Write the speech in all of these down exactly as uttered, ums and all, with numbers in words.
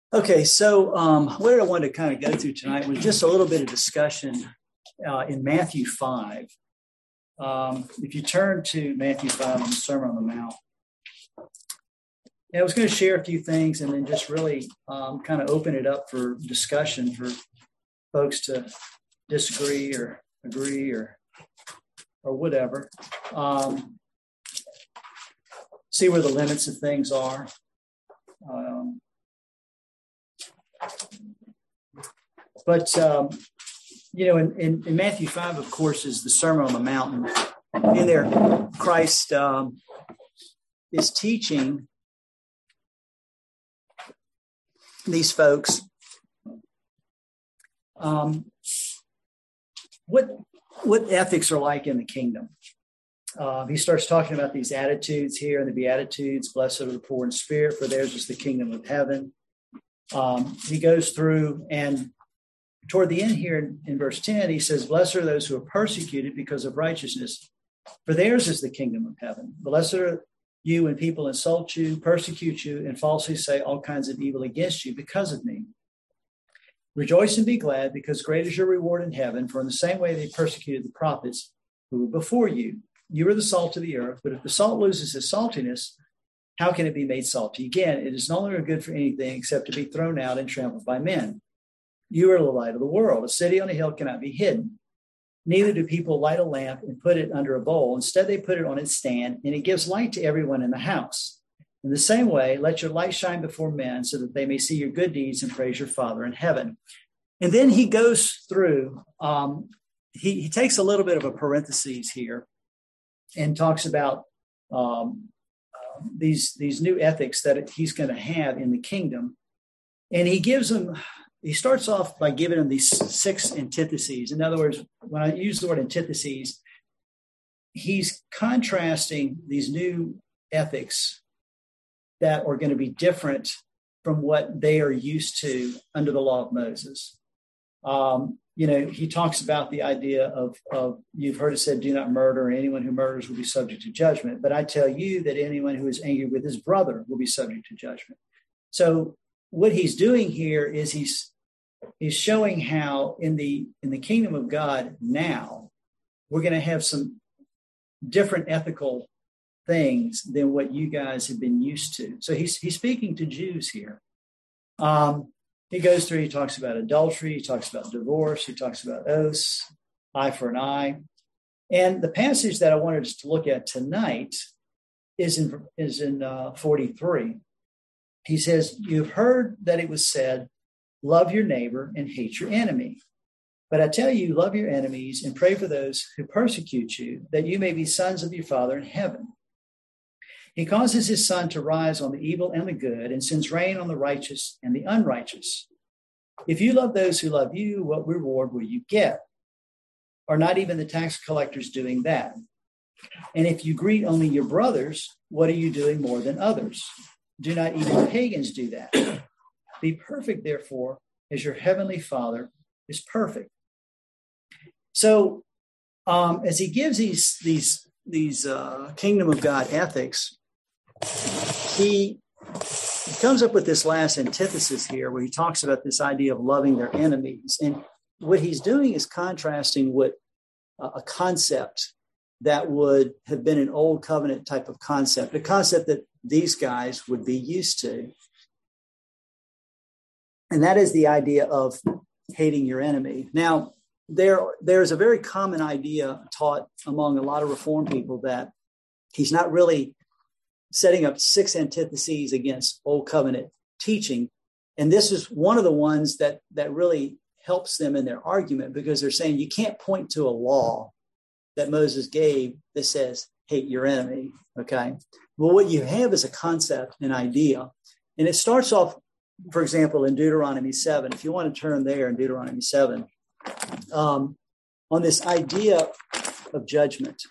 Okay, so um, what I wanted to kind of go through tonight was just a little bit of discussion uh, in Matthew five. Um, if you turn to Matthew five on the Sermon on the Mount, I was going to share a few things and then just really um, kind of open it up for discussion for folks to disagree or agree or or whatever. Um, see where the limits of things are. Um, But, um, you know, in, in, in Matthew five, of course, is the Sermon on the Mountain. In there, Christ um, is teaching these folks um, what, what ethics are like in the kingdom. Uh, he starts talking about these attitudes here in the Beatitudes. Blessed are the poor in spirit, for theirs is the kingdom of heaven. Um, he goes through and toward the end here in, in verse ten, he says, blessed are those who are persecuted because of righteousness, for theirs is the kingdom of heaven. Blessed are you when people insult you, persecute you, and falsely say all kinds of evil against you because of me. Rejoice and be glad, because great is your reward in heaven, for in the same way they persecuted the prophets who were before you. You are the salt of the earth, but if the salt loses its saltiness, how can it be made salty again? It is no longer good for anything except to be thrown out and trampled by men. You are the light of the world. A city on a hill cannot be hidden. Neither do people light a lamp and put it under a bowl. Instead, they put it on its stand, and it gives light to everyone in the house. In the same way, let your light shine before men so that they may see your good deeds and praise your Father in heaven. And then he goes through, um, he, he takes a little bit of a parenthesis here and talks about um, uh, these, these new ethics that he's going to have in the kingdom. And he gives them... He starts off by giving them these six antitheses. In other words, when I use the word antitheses, he's contrasting these new ethics that are going to be different from what they are used to under the law of Moses. Um, you know, he talks about the idea of, of, you've heard it said, do not murder, and anyone who murders will be subject to judgment. But I tell you that anyone who is angry with his brother will be subject to judgment. So what he's doing here is he's he's showing how in the in the kingdom of God now we're going to have some different ethical things than what you guys have been used to. So he's he's speaking to Jews here. Um, he goes through. He talks about adultery. He talks about divorce. He talks about oaths, eye for an eye. And the passage that I wanted us to look at tonight is in is in uh, forty-three. He says, you've heard that it was said, love your neighbor and hate your enemy. But I tell you, love your enemies and pray for those who persecute you, that you may be sons of your Father in heaven. He causes his sun to rise on the evil and the good, and sends rain on the righteous and the unrighteous. If you love those who love you, what reward will you get? Are not even the tax collectors doing that? And if you greet only your brothers, what are you doing more than others? Do not even pagans do that? Be perfect, therefore, as your heavenly Father is perfect. So, um, as he gives these these these uh, kingdom of God ethics, he, he comes up with this last antithesis here, where he talks about this idea of loving their enemies, and what he's doing is contrasting what uh, a concept that would have been an old covenant type of concept, a concept that these guys would be used to. And that is the idea of hating your enemy. Now, there, there's a very common idea taught among a lot of Reformed people that he's not really setting up six antitheses against Old Covenant teaching. And this is one of the ones that, that really helps them in their argument, because they're saying you can't point to a law that Moses gave that says hate your enemy, okay? Well, what you have is a concept, an idea, and it starts off, for example, in Deuteronomy seven. If you want to turn there in Deuteronomy seven, um, on this idea of judgment.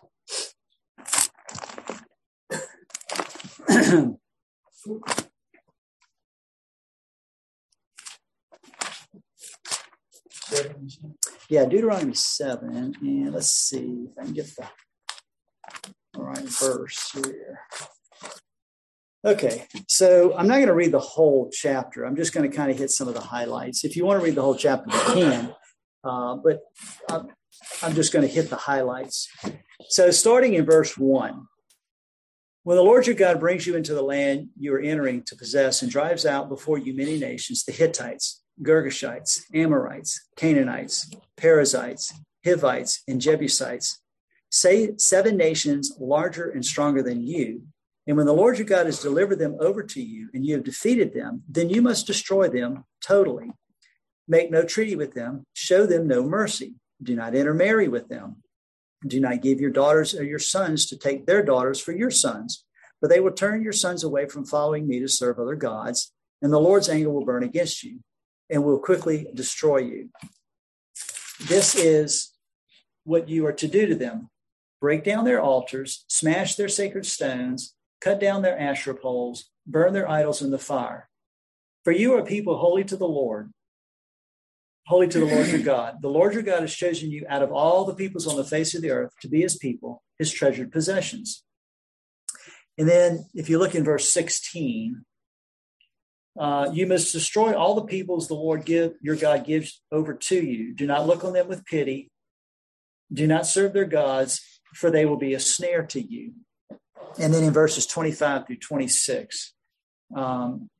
Yeah, Deuteronomy seven, and let's see if I can get the right verse here. Okay, so I'm not going to read the whole chapter. I'm just going to kind of hit some of the highlights. If you want to read the whole chapter, you can, uh, but I'm, I'm just going to hit the highlights. So starting in verse one, when the Lord your God brings you into the land you are entering to possess and drives out before you many nations, the Hittites, Girgashites, Amorites, Canaanites, Perizzites, Hivites, and Jebusites, say seven nations larger and stronger than you. And when the Lord your God has delivered them over to you and you have defeated them, then you must destroy them totally. Make no treaty with them. Show them no mercy. Do not intermarry with them. Do not give your daughters or your sons to take their daughters for your sons, for they will turn your sons away from following me to serve other gods, and the Lord's anger will burn against you and will quickly destroy you. This is what you are to do to them. Break down their altars, smash their sacred stones, cut down their Asherah poles, burn their idols in the fire. For you are a people holy to the Lord, holy to the Lord your God. The Lord your God has chosen you out of all the peoples on the face of the earth to be his people, his treasured possessions. And then if you look in verse sixteen, uh, you must destroy all the peoples the Lord give, your God gives over to you. Do not look on them with pity. Do not serve their gods, for they will be a snare to you. And then in verses twenty-five through twenty-six, um,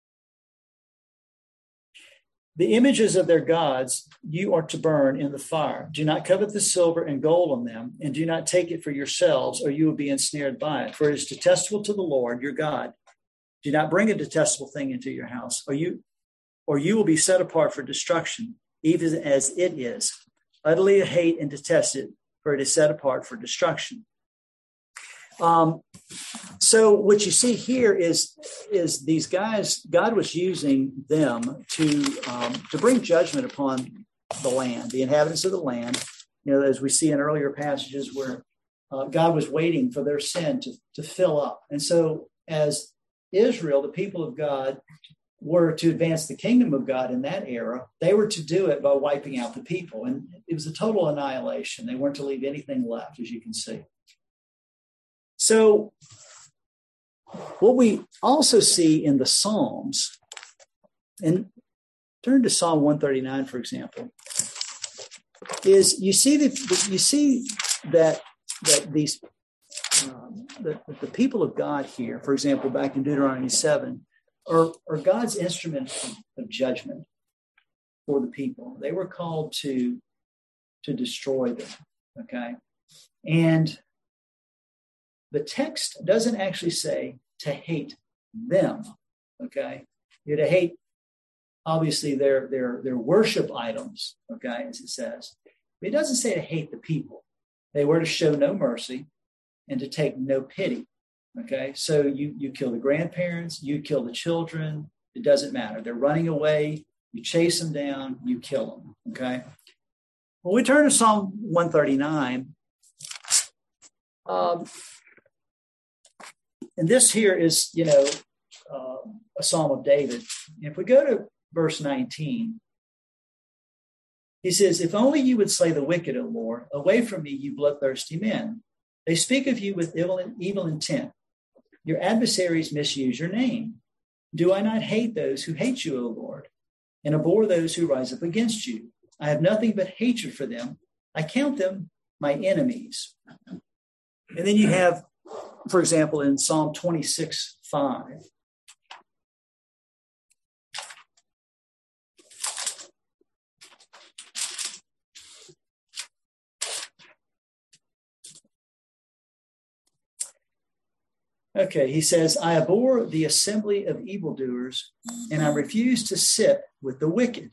the images of their gods you are to burn in the fire. Do not covet the silver and gold on them, and do not take it for yourselves, or you will be ensnared by it. For it is detestable to the Lord your God. Do not bring a detestable thing into your house, or you, or you will be set apart for destruction, even as it is. Utterly hate and detest it, for it is set apart for destruction. Um, so what you see here is, is these guys, God was using them to, um, to bring judgment upon the land, the inhabitants of the land. You know, as we see in earlier passages where uh, God was waiting for their sin to, to fill up. And so as Israel, the people of God, were to advance the kingdom of God in that era, they were to do it by wiping out the people. And it was a total annihilation. They weren't to leave anything left, as you can see. So what we also see in the Psalms, and turn to Psalm one thirty-nine, for example, is you see that you see that that these um, the, the people of God here, for example, back in Deuteronomy seven, are, are God's instrument of judgment for the people. They were called to to destroy them. Okay, and the text doesn't actually say to hate them, okay? You're to hate, obviously, their, their, their worship items, okay, as it says. But it doesn't say to hate the people. They were to show no mercy and to take no pity, okay? So you, you kill the grandparents, you kill the children, it doesn't matter. They're running away, you chase them down, you kill them, okay? When we turn to Psalm one thirty-nine, um, and this here is, you know, uh, a Psalm of David. If we go to verse nineteen, he says, if only you would slay the wicked, O Lord, away from me, you bloodthirsty men. They speak of you with evil, evil intent. Your adversaries misuse your name. Do I not hate those who hate you, O Lord, and abhor those who rise up against you? I have nothing but hatred for them. I count them my enemies. And then you have, for example, in Psalm twenty-six, five. Okay, he says, I abhor the assembly of evildoers, and I refuse to sit with the wicked.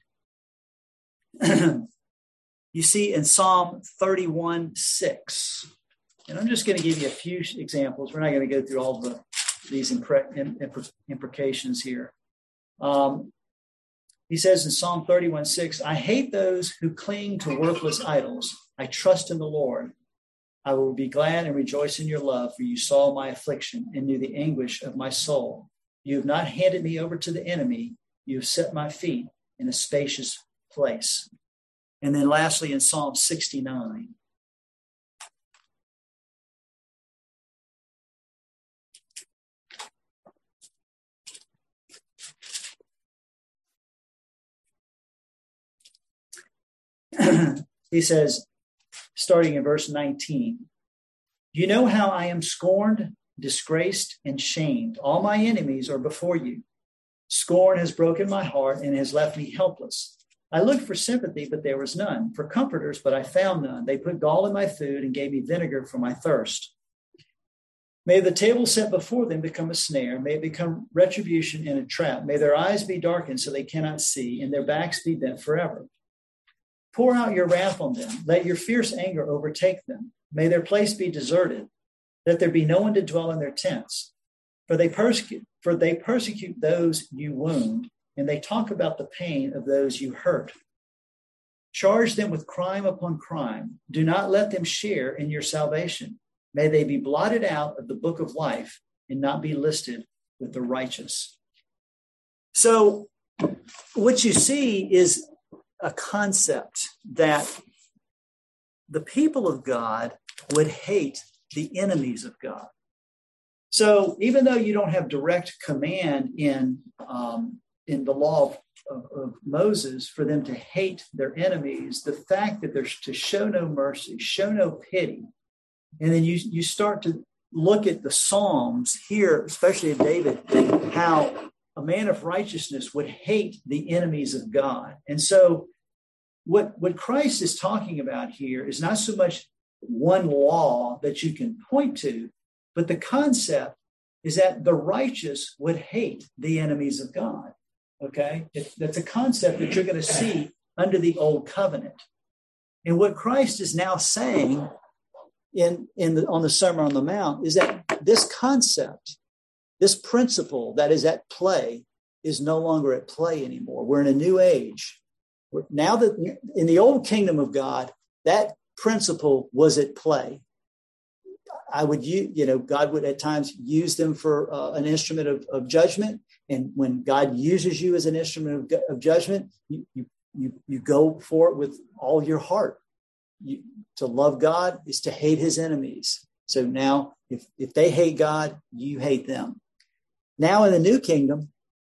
You see in Psalm thirty-one, six. And I'm just going to give you a few examples. We're not going to go through all the these impre- impre- imprecations here. Um, he says in Psalm thirty-one, six, I hate those who cling to worthless idols. I trust in the Lord. I will be glad and rejoice in your love, for you saw my affliction and knew the anguish of my soul. You have not handed me over to the enemy. You have set my feet in a spacious place. And then lastly, in Psalm sixty-nine, he says, starting in verse nineteen, you know how I am scorned, disgraced, and shamed. All my enemies are before you. Scorn has broken my heart and has left me helpless. I looked for sympathy, but there was none, for comforters, but I found none. They put gall in my food and gave me vinegar for my thirst. May the table set before them become a snare. May it become retribution and a trap. May their eyes be darkened so they cannot see, and their backs be bent forever. Pour out your wrath on them. Let your fierce anger overtake them. May their place be deserted. Let there be no one to dwell in their tents. For they persecute, for they persecute those you wound, and they talk about the pain of those you hurt. Charge them with crime upon crime. Do not let them share in your salvation. May they be blotted out of the book of life and not be listed with the righteous. So what you see is a concept that the people of God would hate the enemies of God. So even though you don't have direct command in, um, in the law of, of, of Moses for them to hate their enemies, the fact that they're to show no mercy, show no pity, and then you, you start to look at the Psalms here, especially of David, how a man of righteousness would hate the enemies of God. And so what, what Christ is talking about here is not so much one law that you can point to, but the concept is that the righteous would hate the enemies of God. Okay? It, that's a concept that you're going to see under the old covenant. And what Christ is now saying in, in the, on the Sermon on the Mount is that this concept, this principle that is at play is no longer at play anymore. We're in a new age. We're, now that in the old kingdom of God, that principle was at play. I would, you know, God would at times use them for uh, an instrument of, of judgment. And when God uses you as an instrument of, of judgment, you, you, you, you go for it with all your heart. You, to love God is to hate his enemies. So now if, if they hate God, you hate them. Now in the new kingdom,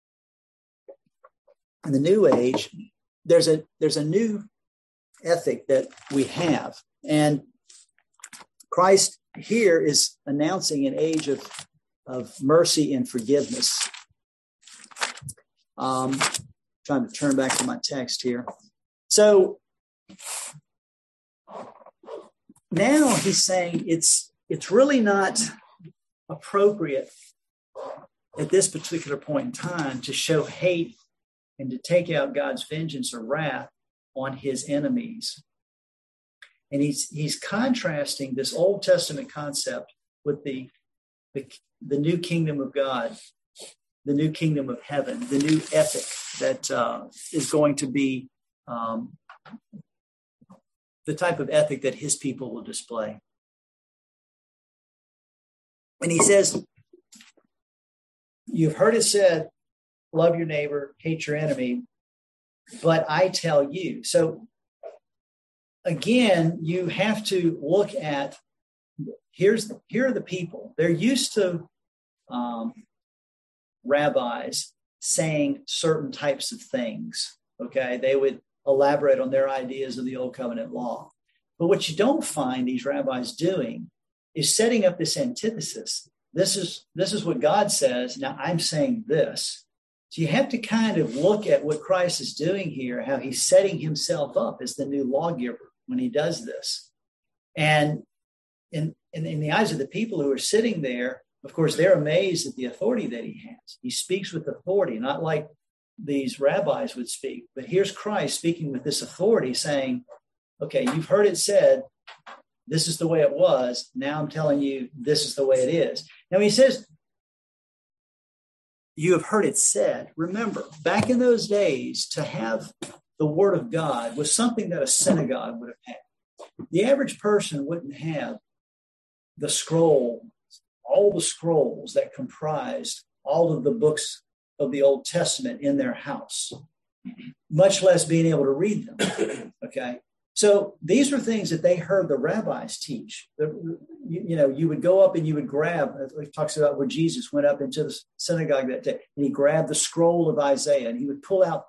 in the new age, there's a, there's a new ethic that we have. And Christ here is announcing an age of, of mercy and forgiveness. Um, trying to turn back to my text here. So now he's saying it's it's really not appropriate at this particular point in time to show hate and to take out God's vengeance or wrath on his enemies. And he's he's contrasting this Old Testament concept with the, the, the new kingdom of God, the new kingdom of heaven, the new ethic that uh, is going to be um, the type of ethic that his people will display. And he says, you've heard it said, love your neighbor, hate your enemy, but I tell you. So again, you have to look at, here's here are the people. They're used to um, rabbis saying certain types of things, okay? They would elaborate on their ideas of the Old Covenant law. But what you don't find these rabbis doing is setting up this antithesis. This is, this is what God says. Now I'm saying this. So you have to kind of look at what Christ is doing here, how he's setting himself up as the new lawgiver when he does this. And in, in, in the eyes of the people who are sitting there, of course, they're amazed at the authority that he has. He speaks with authority, not like these rabbis would speak. But here's Christ speaking with this authority saying, okay, you've heard it said, this is the way it was. Now I'm telling you, this is the way it is. Now he says, you have heard it said. Remember, back in those days, to have the word of God was something that a synagogue would have had. The average person wouldn't have the scroll, all the scrolls that comprised all of the books of the Old Testament in their house, much less being able to read them. Okay. So these were things that they heard the rabbis teach. The, you, you know, you would go up and you would grab, it talks about where Jesus went up into the synagogue that day, and he grabbed the scroll of Isaiah, and he would pull out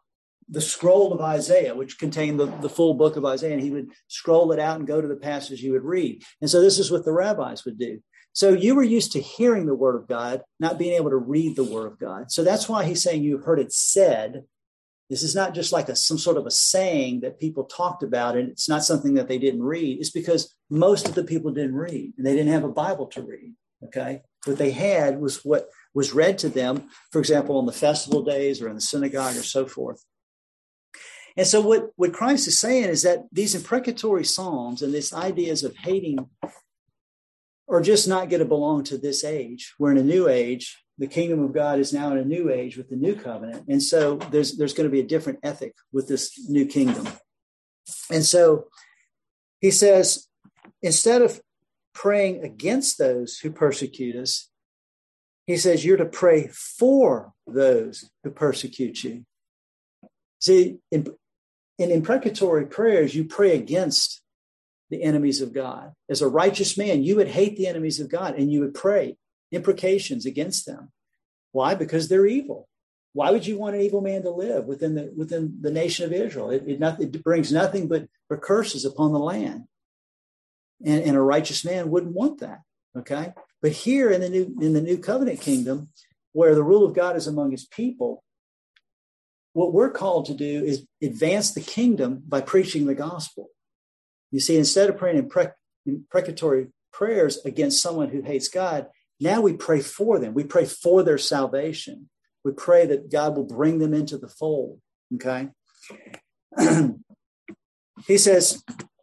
the scroll of Isaiah, which contained the, the full book of Isaiah, and he would scroll it out and go to the passage you would read. And so this is what the rabbis would do. So you were used to hearing the word of God, not being able to read the word of God. So that's why he's saying you heard it said. This is not just like a, some sort of a saying that people talked about, and it's not something that they didn't read. It's because most of the people didn't read, and they didn't have a Bible to read, okay? What they had was what was read to them, for example, on the festival days or in the synagogue or so forth. And so what, what Christ is saying is that these imprecatory psalms and these ideas of hating are just not going to belong to this age. We're in a new age. The kingdom of God is now in a new age with the new covenant. And so there's, there's going to be a different ethic with this new kingdom. And so he says, instead of praying against those who persecute us, he says you're to pray for those who persecute you. See, in, in imprecatory prayers, you pray against the enemies of God. As a righteous man, you would hate the enemies of God and you would pray imprecations against them. Why? Because they're evil. Why would you want an evil man to live within the within the nation of Israel? It, it, not, it brings nothing but, but curses upon the land. And, and a righteous man wouldn't want that. Okay. But here in the new in the new covenant kingdom, where the rule of God is among his people, what we're called to do is advance the kingdom by preaching the gospel. You see, instead of praying imprecatory prayers against someone who hates God, now we pray for them. We pray for their salvation. We pray that God will bring them into the fold. Okay. He says,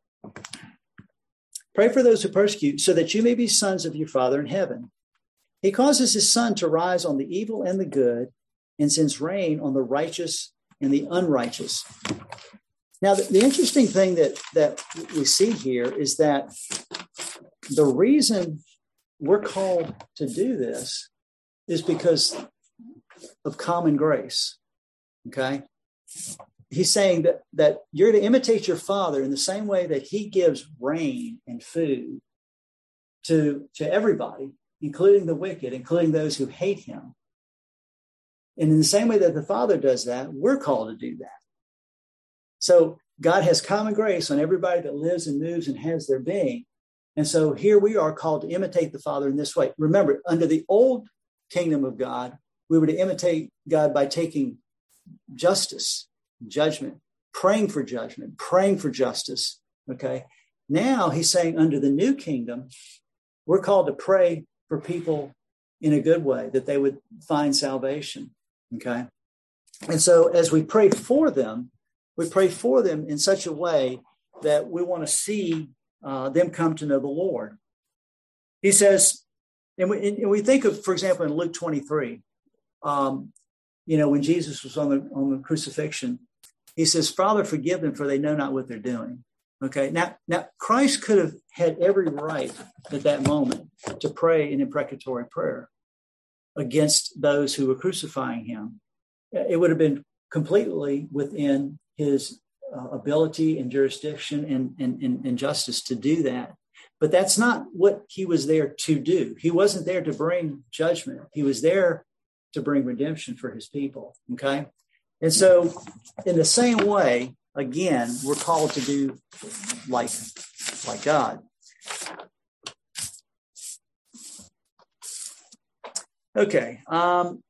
pray for those who persecute so that you may be sons of your Father in heaven. He causes his sun to rise on the evil and the good and sends rain on the righteous and the unrighteous. Now, the, the interesting thing that, that we see here is that the reason we're called to do this is because of common grace, okay? He's saying that, that you're to imitate your Father in the same way that he gives rain and food to, to everybody, including the wicked, including those who hate him. And in the same way that the Father does that, we're called to do that. So God has common grace on everybody that lives and moves and has their being. And so here we are called to imitate the Father in this way. Remember, under the old kingdom of God, we were to imitate God by taking justice, judgment, praying for judgment, praying for justice. Okay. Now he's saying under the new kingdom, we're called to pray for people in a good way, that they would find salvation. Okay. And so as we pray for them, we pray for them in such a way that we want to see uh, them come to know the Lord. He says, and we, and we think of, for example, in Luke twenty-three, um, you know, when Jesus was on the on the crucifixion, he says, Father, forgive them, for they know not what they're doing. Okay. Now, now Christ could have had every right at that moment to pray an imprecatory prayer against those who were crucifying him. It would have been completely within his uh, ability and jurisdiction and, and, and, and justice to do that. But that's not what he was there to do. He wasn't there to bring judgment. He was there to bring redemption for his people. Okay. And so in the same way, again, we're called to do like, like God. Okay. Um,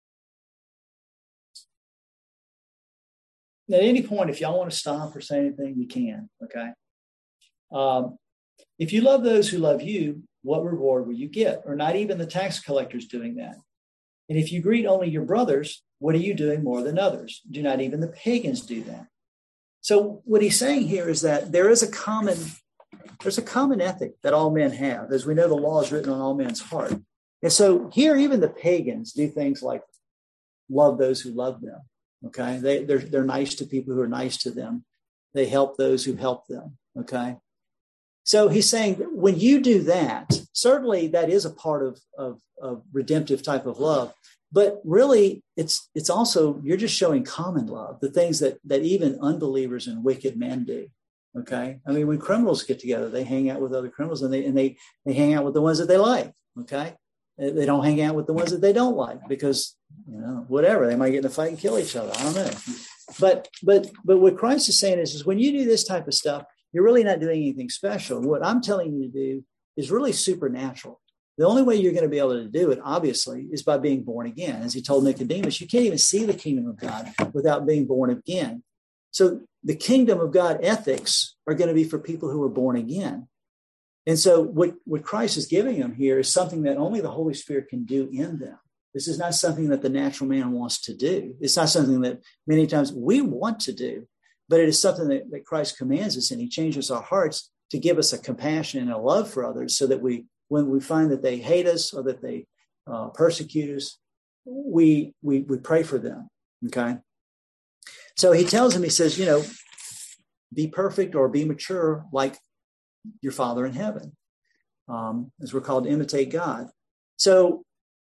at any point, if y'all want to stop or say anything, you can. Okay. Um, if you love those who love you, what reward will you get? Or not even the tax collectors doing that. And if you greet only your brothers, what are you doing more than others? Do not even the pagans do that? So what he's saying here is that there is a common, there's a common ethic that all men have. As we know, the law is written on all men's heart. And so here, even the pagans do things like love those who love them. Okay. They, they're, they're nice to people who are nice to them. They help those who help them. Okay. So he's saying that when you do that, certainly that is a part of, of, of redemptive type of love, but really it's, it's also, you're just showing common love, the things that, that even unbelievers and wicked men do. Okay. I mean, when criminals get together, they hang out with other criminals and they, and they, they hang out with the ones that they like. Okay. They don't hang out with the ones that they don't like because, you know, whatever, they might get in a fight and kill each other. I don't know. but but but what Christ is saying is, is when you do this type of stuff, you're really not doing anything special. What I'm telling you to do is really supernatural. The only way you're going to be able to do it, obviously, is by being born again. As he told Nicodemus, you can't even see the kingdom of God without being born again. So the kingdom of God ethics are going to be for people who are born again. And so what, what Christ is giving them here is something that only the Holy Spirit can do in them. This is not something that the natural man wants to do. It's not something that many times we want to do, but it is something that, that Christ commands us, and he changes our hearts to give us a compassion and a love for others, so that we, when we find that they hate us or that they uh, persecute us, we, we, we pray for them. Okay. So he tells him, he says, you know, be perfect or be mature like your Father in heaven, um, as we're called to imitate God. So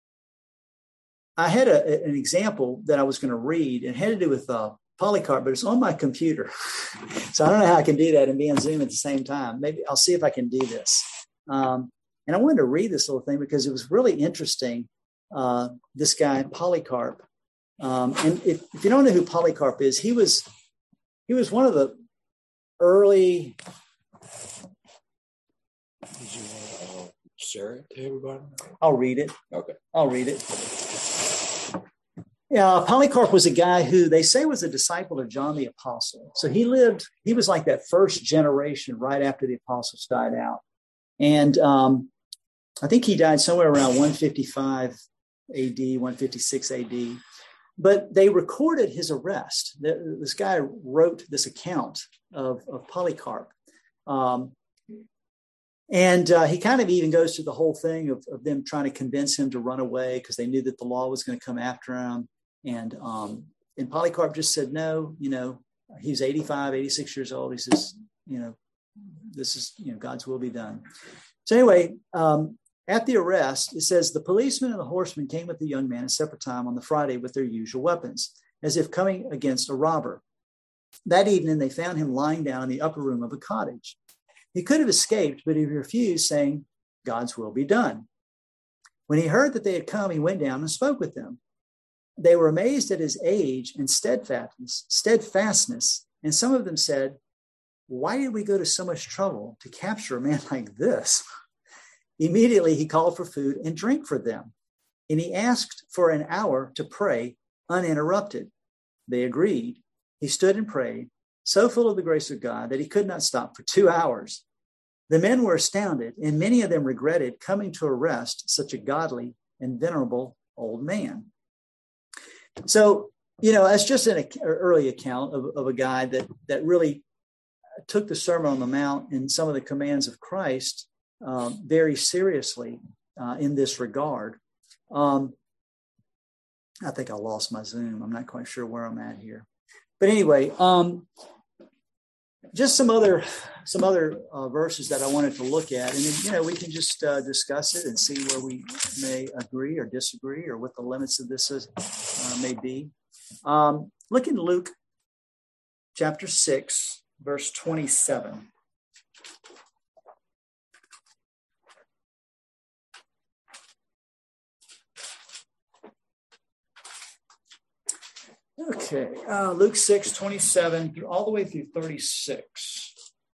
I had a, an example that I was going to read, and it had to do with uh, Polycarp, but it's on my computer. So I don't know how I can do that and be on Zoom at the same time. Maybe I'll see if I can do this. Um, and I wanted to read this little thing because it was really interesting. Uh, this guy, Polycarp. Um, and if, if you don't know who Polycarp is, he was he was one of the early. Did you want to share it to everybody? I'll read it. Okay. I'll read it. Yeah, Polycarp was a guy who they say was a disciple of John the Apostle. So he lived, he was like that first generation right after the apostles died out. And um, I think he died somewhere around one fifty-five A D, one fifty-six A D. But they recorded his arrest. This guy wrote this account of, of Polycarp. Um, and uh, he kind of even goes through the whole thing of, of them trying to convince him to run away because they knew that the law was going to come after him. And um, and Polycarp just said, no, you know, he's eighty-five, eighty-six years old. He says, you know, this is, you know, God's will be done. So anyway, um, at the arrest, it says, the policeman and the horseman came with the young man at separate time on the Friday with their usual weapons, as if coming against a robber. That evening, they found him lying down in the upper room of a cottage. He could have escaped, but he refused, saying, God's will be done. When he heard that they had come, he went down and spoke with them. They were amazed at his age and steadfastness, steadfastness, and some of them said, why did we go to so much trouble to capture a man like this? Immediately he called for food and drink for them, and he asked for an hour to pray uninterrupted. They agreed. He stood and prayed, so full of the grace of God that he could not stop for two hours. The men were astounded, and many of them regretted coming to arrest such a godly and venerable old man. So, you know, that's just an early account of, of a guy that, that really took the Sermon on the Mount and some of the commands of Christ uh, very seriously uh, in this regard. Um, I think I lost my Zoom. I'm not quite sure where I'm at here. But anyway, um, just some other some other uh, verses that I wanted to look at. And, then, you know, we can just uh, discuss it and see where we may agree or disagree or what the limits of this is, uh, may be. Um, look in Luke chapter six, verse twenty-seven. Okay, uh, Luke six, twenty-seven, through, all the way through thirty-six.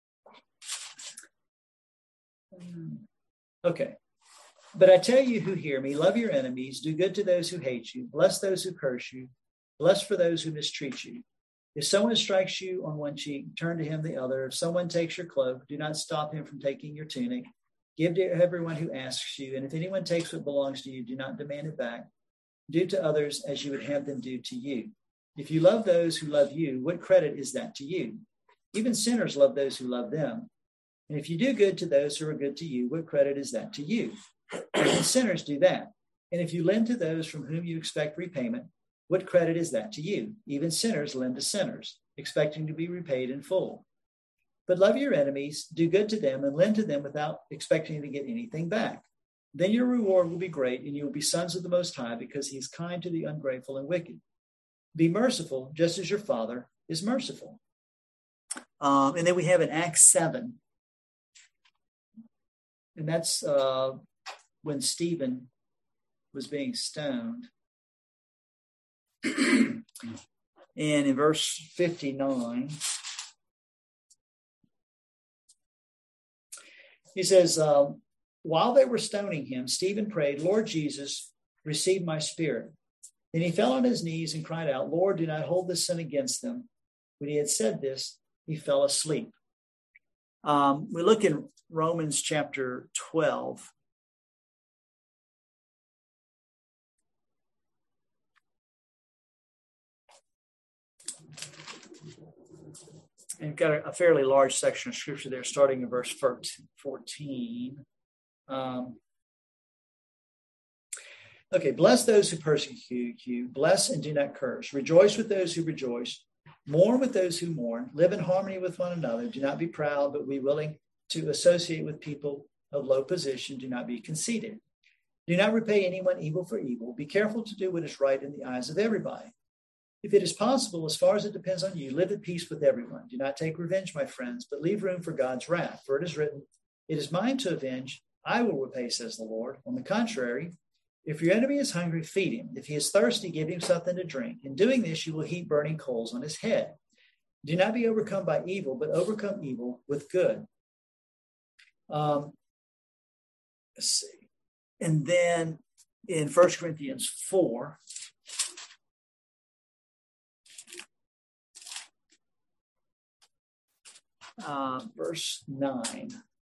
Okay. But I tell you who hear me, love your enemies, do good to those who hate you, bless those who curse you, bless for those who mistreat you. If someone strikes you on one cheek, turn to him the other. If someone takes your cloak, do not stop him from taking your tunic. Give to everyone who asks you, and if anyone takes what belongs to you, do not demand it back. Do to others as you would have them do to you. If you love those who love you, what credit is that to you? Even sinners love those who love them. And if you do good to those who are good to you, what credit is that to you? Even sinners do that. And if you lend to those from whom you expect repayment, what credit is that to you? Even sinners lend to sinners, expecting to be repaid in full. But love your enemies, do good to them, and lend to them without expecting to get anything back. Then your reward will be great, and you will be sons of the Most High, because he is kind to the ungrateful and wicked. Be merciful, just as your Father is merciful. Um, and then we have in Acts seven. And that's uh, when Stephen was being stoned. And in verse fifty-nine, he says, uh, while they were stoning him, Stephen prayed, Lord Jesus, receive my spirit. Then he fell on his knees and cried out, Lord, do not hold this sin against them. When he had said this, he fell asleep. Um, we look in Romans chapter twelve. And you've got a, a fairly large section of scripture there, starting in verse fourteen. Um, okay, bless those who persecute you. Bless and do not curse. Rejoice with those who rejoice. Mourn with those who mourn. Live in harmony with one another. Do not be proud, but be willing to associate with people of low position. Do not be conceited. Do not repay anyone evil for evil. Be careful to do what is right in the eyes of everybody. If it is possible, as far as it depends on you, live at peace with everyone. Do not take revenge, my friends, but leave room for God's wrath. For it is written, it is mine to avenge. I will repay, says the Lord. On the contrary, if your enemy is hungry, feed him. If he is thirsty, give him something to drink. In doing this, you will heap burning coals on his head. Do not be overcome by evil, but overcome evil with good. Um, let's see. And then in First Corinthians four, uh, verse nine.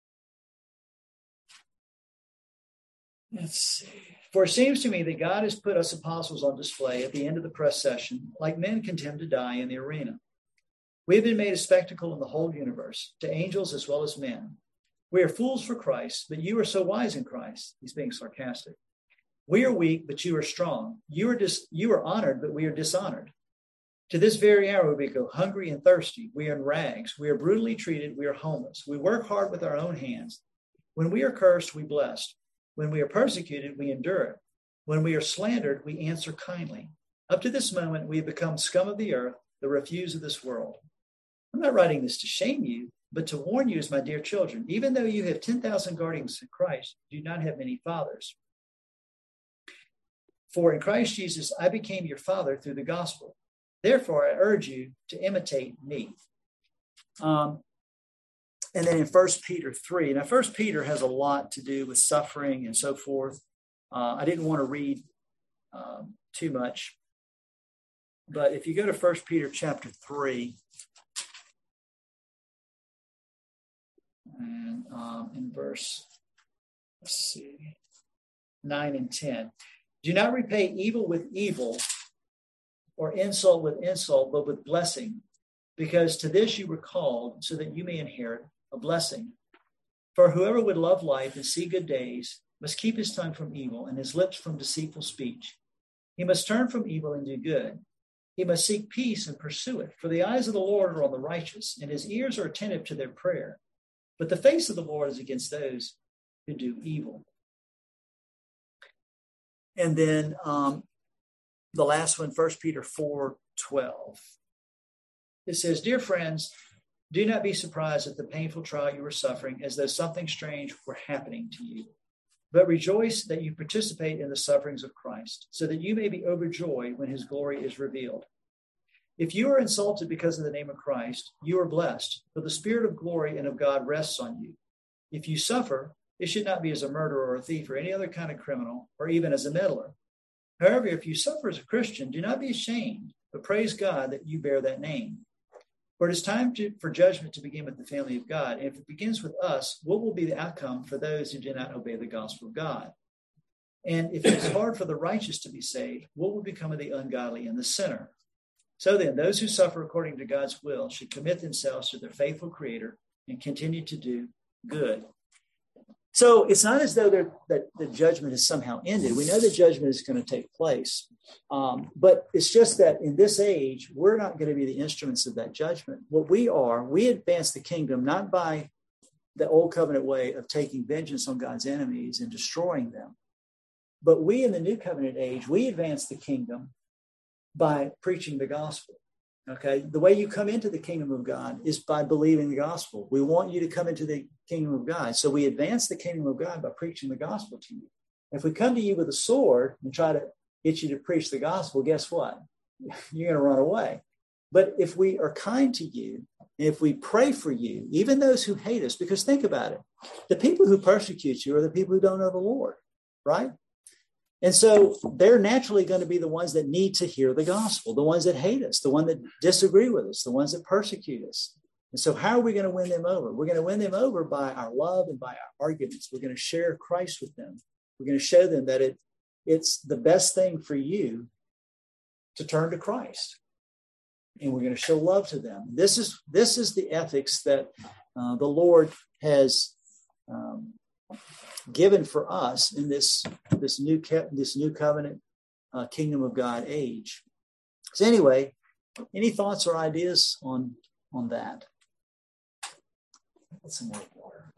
Let's see. For it seems to me that God has put us apostles on display at the end of the press session, like men condemned to die in the arena. We have been made a spectacle in the whole universe, to angels as well as men. We are fools for Christ, but you are so wise in Christ. He's being sarcastic. We are weak, but you are strong. You are dis- you are honored, but we are dishonored. To this very hour we go hungry and thirsty. We are in rags. We are brutally treated. We are homeless. We work hard with our own hands. When we are cursed, we bless. When we are persecuted, we endure it. When we are slandered, we answer kindly. Up to this moment, we have become scum of the earth, the refuse of this world. I'm not writing this to shame you, but to warn you as my dear children, even though you have ten thousand guardians in Christ, you do not have many fathers. For in Christ Jesus, I became your father through the gospel. Therefore, I urge you to imitate me. Um, And then in First Peter three, now First Peter has a lot to do with suffering and so forth. Uh, I didn't want to read um, too much, but if you go to First Peter chapter three, and um, in verse, let's see, nine and ten, do not repay evil with evil or insult with insult, but with blessing, because to this you were called, so that you may inherit a blessing. For whoever would love life and see good days must keep his tongue from evil and his lips from deceitful speech. He must turn from evil and do good. He must seek peace and pursue it. For the eyes of the Lord are on the righteous, and his ears are attentive to their prayer. But the face of the Lord is against those who do evil. And then um, the last one, First Peter four twelve. It says, dear friends, do not be surprised at the painful trial you are suffering, as though something strange were happening to you. But rejoice that you participate in the sufferings of Christ, so that you may be overjoyed when his glory is revealed. If you are insulted because of the name of Christ, you are blessed, for the Spirit of glory and of God rests on you. If you suffer, it should not be as a murderer or a thief or any other kind of criminal, or even as a meddler. However, if you suffer as a Christian, do not be ashamed, but praise God that you bear that name. For it is time to, for judgment to begin with the family of God. And if it begins with us, what will be the outcome for those who do not obey the gospel of God? And if it is hard for the righteous to be saved, what will become of the ungodly and the sinner? So then, those who suffer according to God's will should commit themselves to their faithful Creator and continue to do good. So it's not as though that the judgment has somehow ended. We know the judgment is going to take place. Um, but it's just that in this age, we're not going to be the instruments of that judgment. What we are, we advance the kingdom not by the old covenant way of taking vengeance on God's enemies and destroying them. But we in the new covenant age, we advance the kingdom by preaching the gospel. Okay, the way you come into the kingdom of God is by believing the gospel. We want you to come into the kingdom of God. So we advance the kingdom of God by preaching the gospel to you. If we come to you with a sword and try to get you to preach the gospel, guess what? You're going to run away. But if we are kind to you, if we pray for you, even those who hate us, because think about it, the people who persecute you are the people who don't know the Lord, right? And so they're naturally going to be the ones that need to hear the gospel, the ones that hate us, the ones that disagree with us, the ones that persecute us. And so how are we going to win them over? We're going to win them over by our love and by our arguments. We're going to share Christ with them. We're going to show them that it, it's the best thing for you to turn to Christ. And we're going to show love to them. This is, this is the ethics that uh, the Lord has um, given for us in this, this, new, this new covenant uh, kingdom of God age. So anyway, any thoughts or ideas on, on that? Get some more water.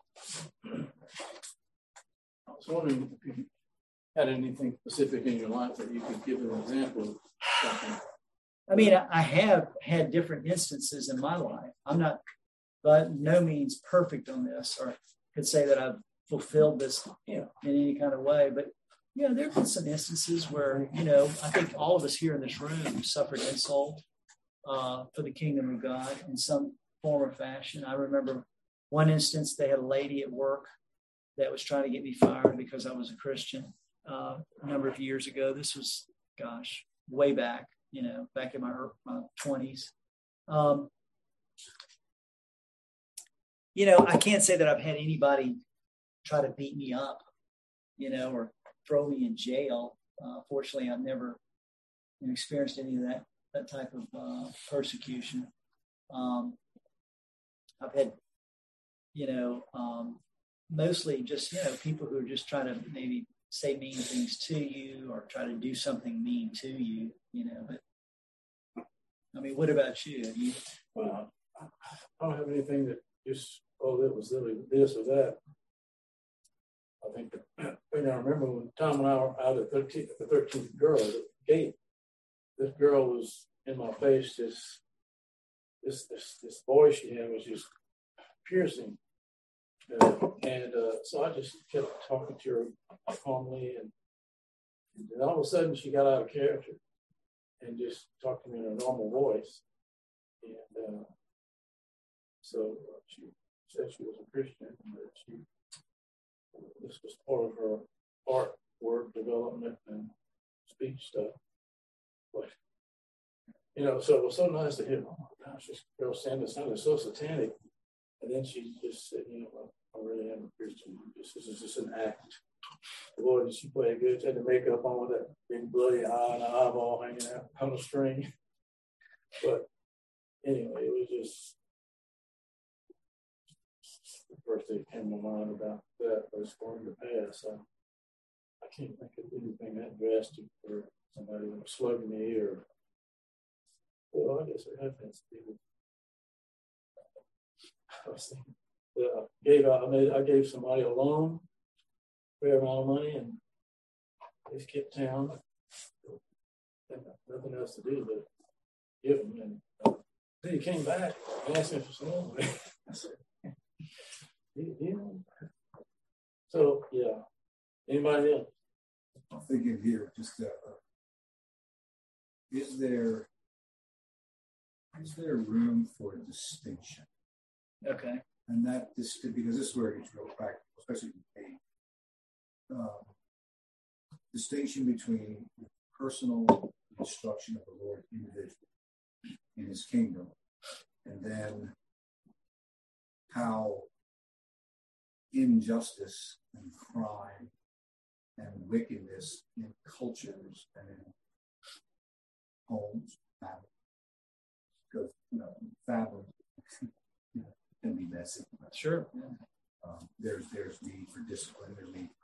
I was wondering if you had anything specific in your life that you could give an example of something. I mean, I have had different instances in my life. I'm not by no means perfect on this, or could say that I've fulfilled this, you know, in any kind of way. But yeah, there have been some instances where, you know, I think all of us here in this room suffered insult uh, for the kingdom of God in some form or fashion. I remember one instance, they had a lady at work that was trying to get me fired because I was a Christian uh, a number of years ago. This was, gosh, way back. You know, back in my, my twenties. Um, you know, I can't say that I've had anybody try to beat me up, you know, or throw me in jail. Uh, fortunately, I've never experienced any of that, that type of uh, persecution. Um, I've had, you know, um, mostly just, you know, people who are just trying to maybe say mean things to you or try to do something mean to you, you know. But I mean, what about you? you well, I don't have anything that just, oh, that was really this or that. I think that, I remember when Tom and I were out at thirteen, the thirteenth girl at the gate. This girl was in my face. This, this, this, this voice she had was just piercing. Uh, and uh, so I just kept talking to her calmly, and, and all of a sudden she got out of character and just talked to me in a normal voice. And uh, so she said she was a Christian, but she this was part of her art word development and speech stuff. But you know, so it was so nice to hear. Oh my gosh, this girl sounded sounded so satanic. And then she just said, you know, well, I really am a Christian. This, this is just an act. Boy, did she play good. She had the makeup on with that big bloody eye and an eyeball hanging out on a string. But anyway, it was just the first thing that came to mind about that was going to pass. I, I can't think of anything that drastic for somebody that was slugging me or, well, I guess it happens to people. I was thinking, uh, gave I made I gave somebody a loan, fair amount of money, and they skipped town. Nothing else to do but give them. And uh, then he came back and asked me for some more. I said, yeah. So yeah. Anybody else? I'm thinking here, just uh, is there is there room for distinction? Okay. And that this because this is where it gets real practical, especially with me. Um, distinction between the personal instruction of the Lord individually in his kingdom, and then how injustice and crime and wickedness in cultures and in homes, families, because you know, families can be messy. Sure. Um, there's there's need for discipline. There's need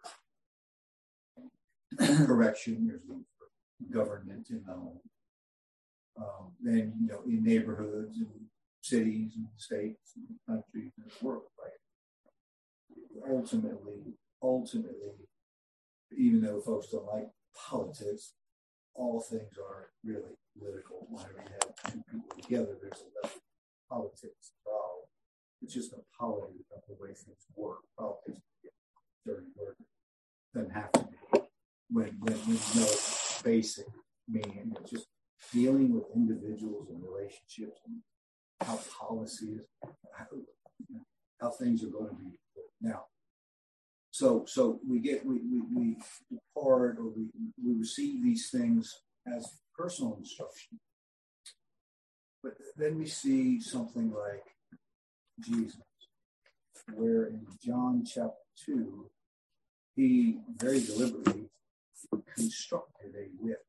for correction. There's need for government in the home. Um, then you know, in neighborhoods and cities and states and countries and the world, right? Ultimately, ultimately, even though folks don't like politics, all things are really political. Whenever you have two people together, there's a level of politics involved. It's just a polity of the way things work. Politics get dirty work. Doesn't have to be. When when we know basic meaning, it's just dealing with individuals and relationships and how policy is, how, how things are going to be now. So, so we get we we, we depart or we we receive these things as personal instruction, but then we see something like Jesus, where in John chapter two, he very deliberately constructed a whip.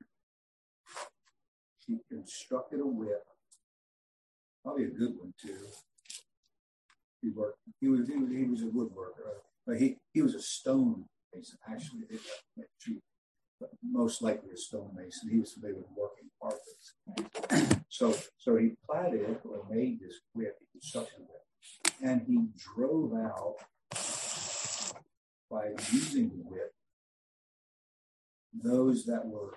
He constructed a whip, probably a good one too. He worked. He was he was, he was a woodworker, but he, he was a stone mason. Actually, but most likely a stone mason. He was familiar with working carpets. So so he platted or made this whip. He constructed a whip, and he drove out by using the whip those that were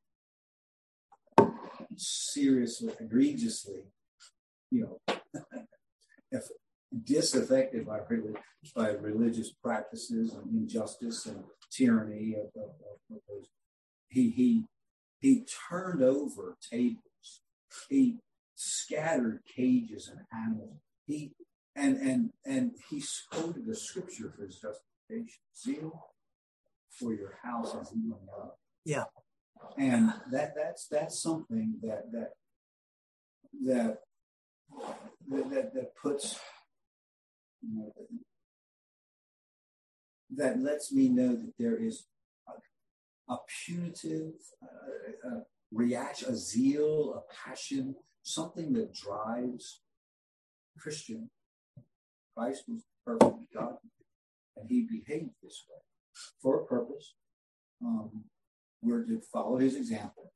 seriously, egregiously, you know, if disaffected by by religious practices and injustice and tyranny of, of, of those. He he he turned over tables. He scattered cages and animals. He and and and he quoted the scripture for his justification. Zeal for your house is eating up. Yeah. And that that's that's something that that that that, that, that puts you know, that lets me know that there is a, a punitive uh, a reaction, a zeal, a passion, something that drives Christian. Christ was perfect God, and he behaved this way for a purpose. Um, we're to follow his example.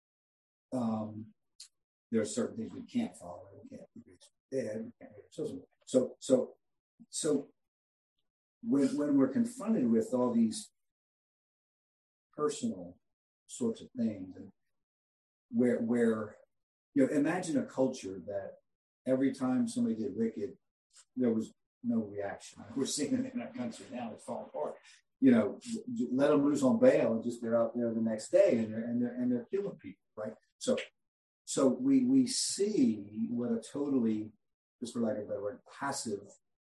Um, there are certain things we can't follow. We can't be dead. We can't be so so so. When when we're confronted with all these personal sorts of things, and where where you know, imagine a culture that every time somebody did wicked, there was no reaction. We're seeing it in our country now; it's falling apart. You know, let them loose on bail, and just they're out there the next day, and they're and they're and they're killing people, right? So, so we we see what a totally, just for lack of a better word, passive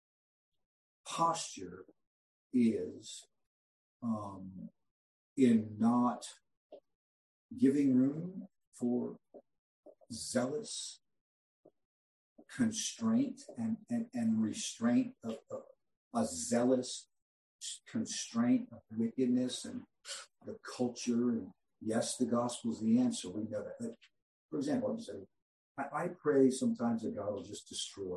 posture is um, in not giving room for zealous constraint and and, and restraint of, of a zealous constraint of wickedness and the culture. And yes, the gospel is the answer. We know that. But for example, I'll just say, I, I pray sometimes that God will just destroy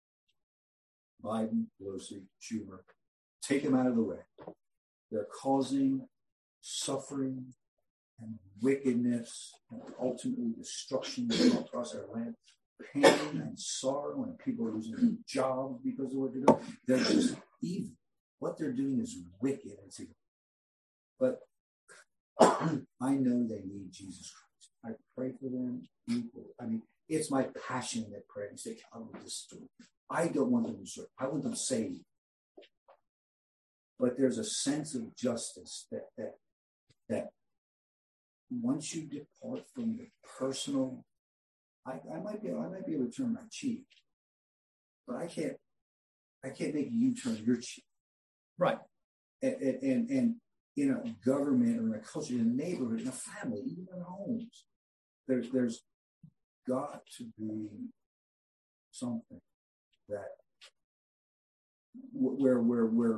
Biden, Pelosi, Schumer, take them out of the way. They're causing suffering and wickedness and ultimately destruction across our land, pain and sorrow, and people are losing their jobs because of what they're doing. They're just evil. What they're doing is wicked and evil. But I know they need Jesus Christ. I pray for them equally. I mean, it's my passion that prayer and say, God will destroy. I don't want them to serve. I want them saved. But there's a sense of justice that that that once you depart from the personal, I, I might be I might be able to turn my cheek, but I can't I can't make you turn your cheek. Right. And and, and in a government or in a culture, in a neighborhood, in a family, even in homes, there's there's got to be something that where where where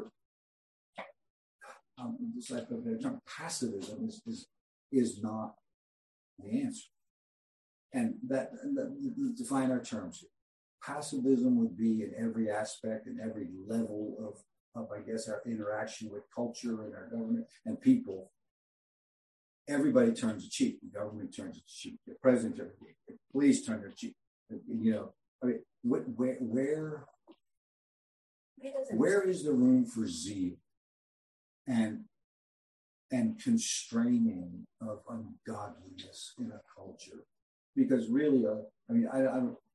um, this like the term passivism is, is is not the answer, and that, that define our terms here. Passivism would be in every aspect and every level of of I guess our interaction with culture and our government and people. Everybody turns a cheek. The government turns its cheek. The president turns a cheek. The police turn their cheek. You know, I mean, where where where is the room for zeal and and constraining of ungodliness in a culture? Because really, uh, I mean, I, I don't.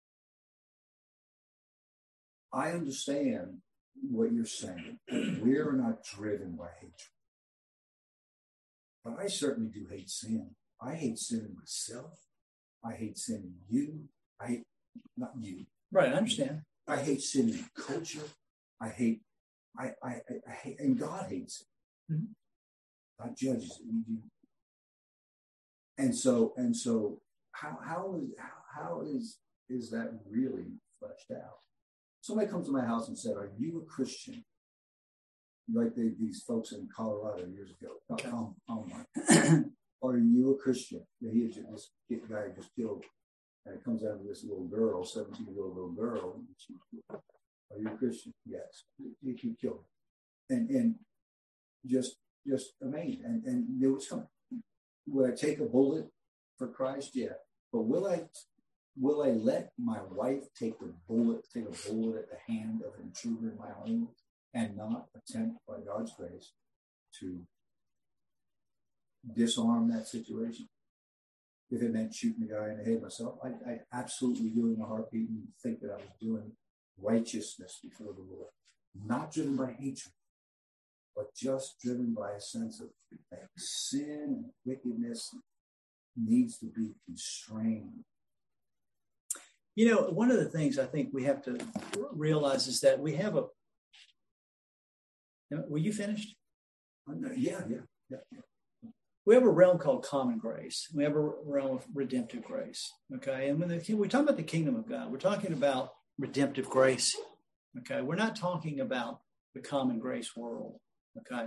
I understand what you're saying. We're not driven by hatred. But I certainly do hate sin. I hate sin in myself. I hate sin in you. I hate, not you. Right, I understand. I hate sin in culture. I hate, I, I, I, I hate, and God hates it. Mm-hmm. God judges it. And so, and so, how how is how, how is is that really fleshed out? Somebody comes to my house and said, "Are you a Christian?" Like they, these folks in Colorado years ago. Okay. Um, um, Are you a Christian? He had just, this guy just killed, and it comes out of this little girl, seventeen-year-old little girl. And she, are you a Christian? Yes. He, he killed her. And and just just amazed. And and there was something. Will I take a bullet for Christ? Yeah. But will I will I let my wife take a bullet, take a bullet at the hand of an intruder in my home and not attempt by God's grace to disarm that situation? If it meant shooting the guy in the head myself, I, I absolutely do in a heartbeat and think that I was doing righteousness before the Lord. Not driven by hatred, but just driven by a sense of that sin and wickedness needs to be constrained. You know, one of the things I think we have to realize is that we have a. Were you finished? Yeah, yeah, yeah. We have a realm called common grace. We have a realm of redemptive grace. Okay, and when the, we talk about the kingdom of God, we're talking about redemptive grace. Okay, we're not talking about the common grace world. Okay,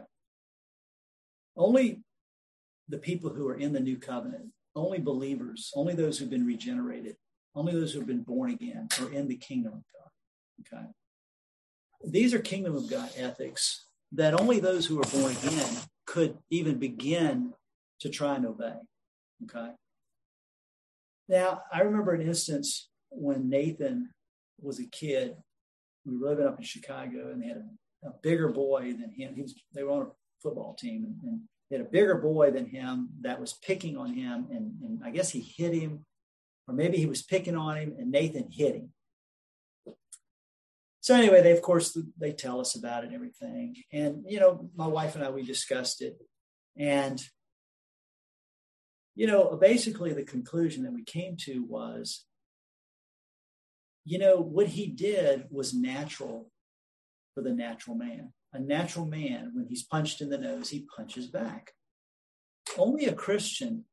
only the people who are in the new covenant, only believers, only those who've been regenerated, only those who've been born again are in the kingdom of God. Okay, these are kingdom of God ethics that only those who are born again could even begin to try and obey. Okay. Now, I remember an instance when Nathan was a kid. We were living up in Chicago, and they had a, a bigger boy than him. He was, they were on a football team, and, and they had a bigger boy than him that was picking on him, and, and I guess he hit him, or maybe he was picking on him, and Nathan hit him. So anyway, they, of course, they tell us about it and everything. And, you know, my wife and I, we discussed it. And, you know, basically the conclusion that we came to was, you know, what he did was natural for the natural man. A natural man, when he's punched in the nose, he punches back. Only a Christian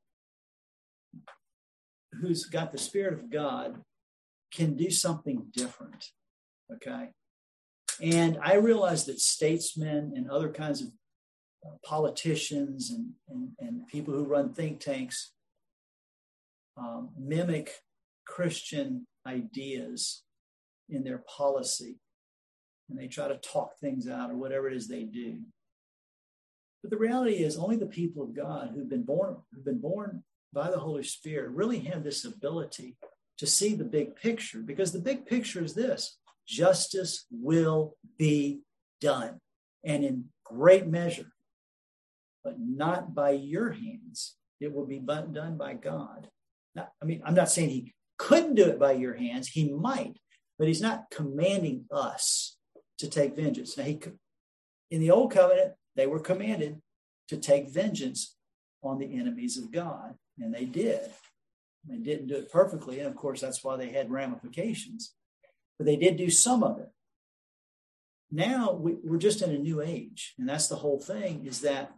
who's got the Spirit of God can do something different. Okay. And I realize that statesmen and other kinds of uh, politicians and, and, and people who run think tanks um, mimic Christian ideas in their policy. And they try to talk things out or whatever it is they do. But the reality is only the people of God who've been born, who've been born by the Holy Spirit really have this ability to see the big picture, because the big picture is this: justice will be done, and in great measure, but not by your hands. It will be done by God. Now, I mean, I'm not saying he couldn't do it by your hands. He might, but he's not commanding us to take vengeance. Now, he could, in the old covenant, they were commanded to take vengeance on the enemies of God, and they did. They didn't do it perfectly, and of course, that's why they had ramifications. But they did do some of it. Now we, we're just in a new age. And that's the whole thing, is that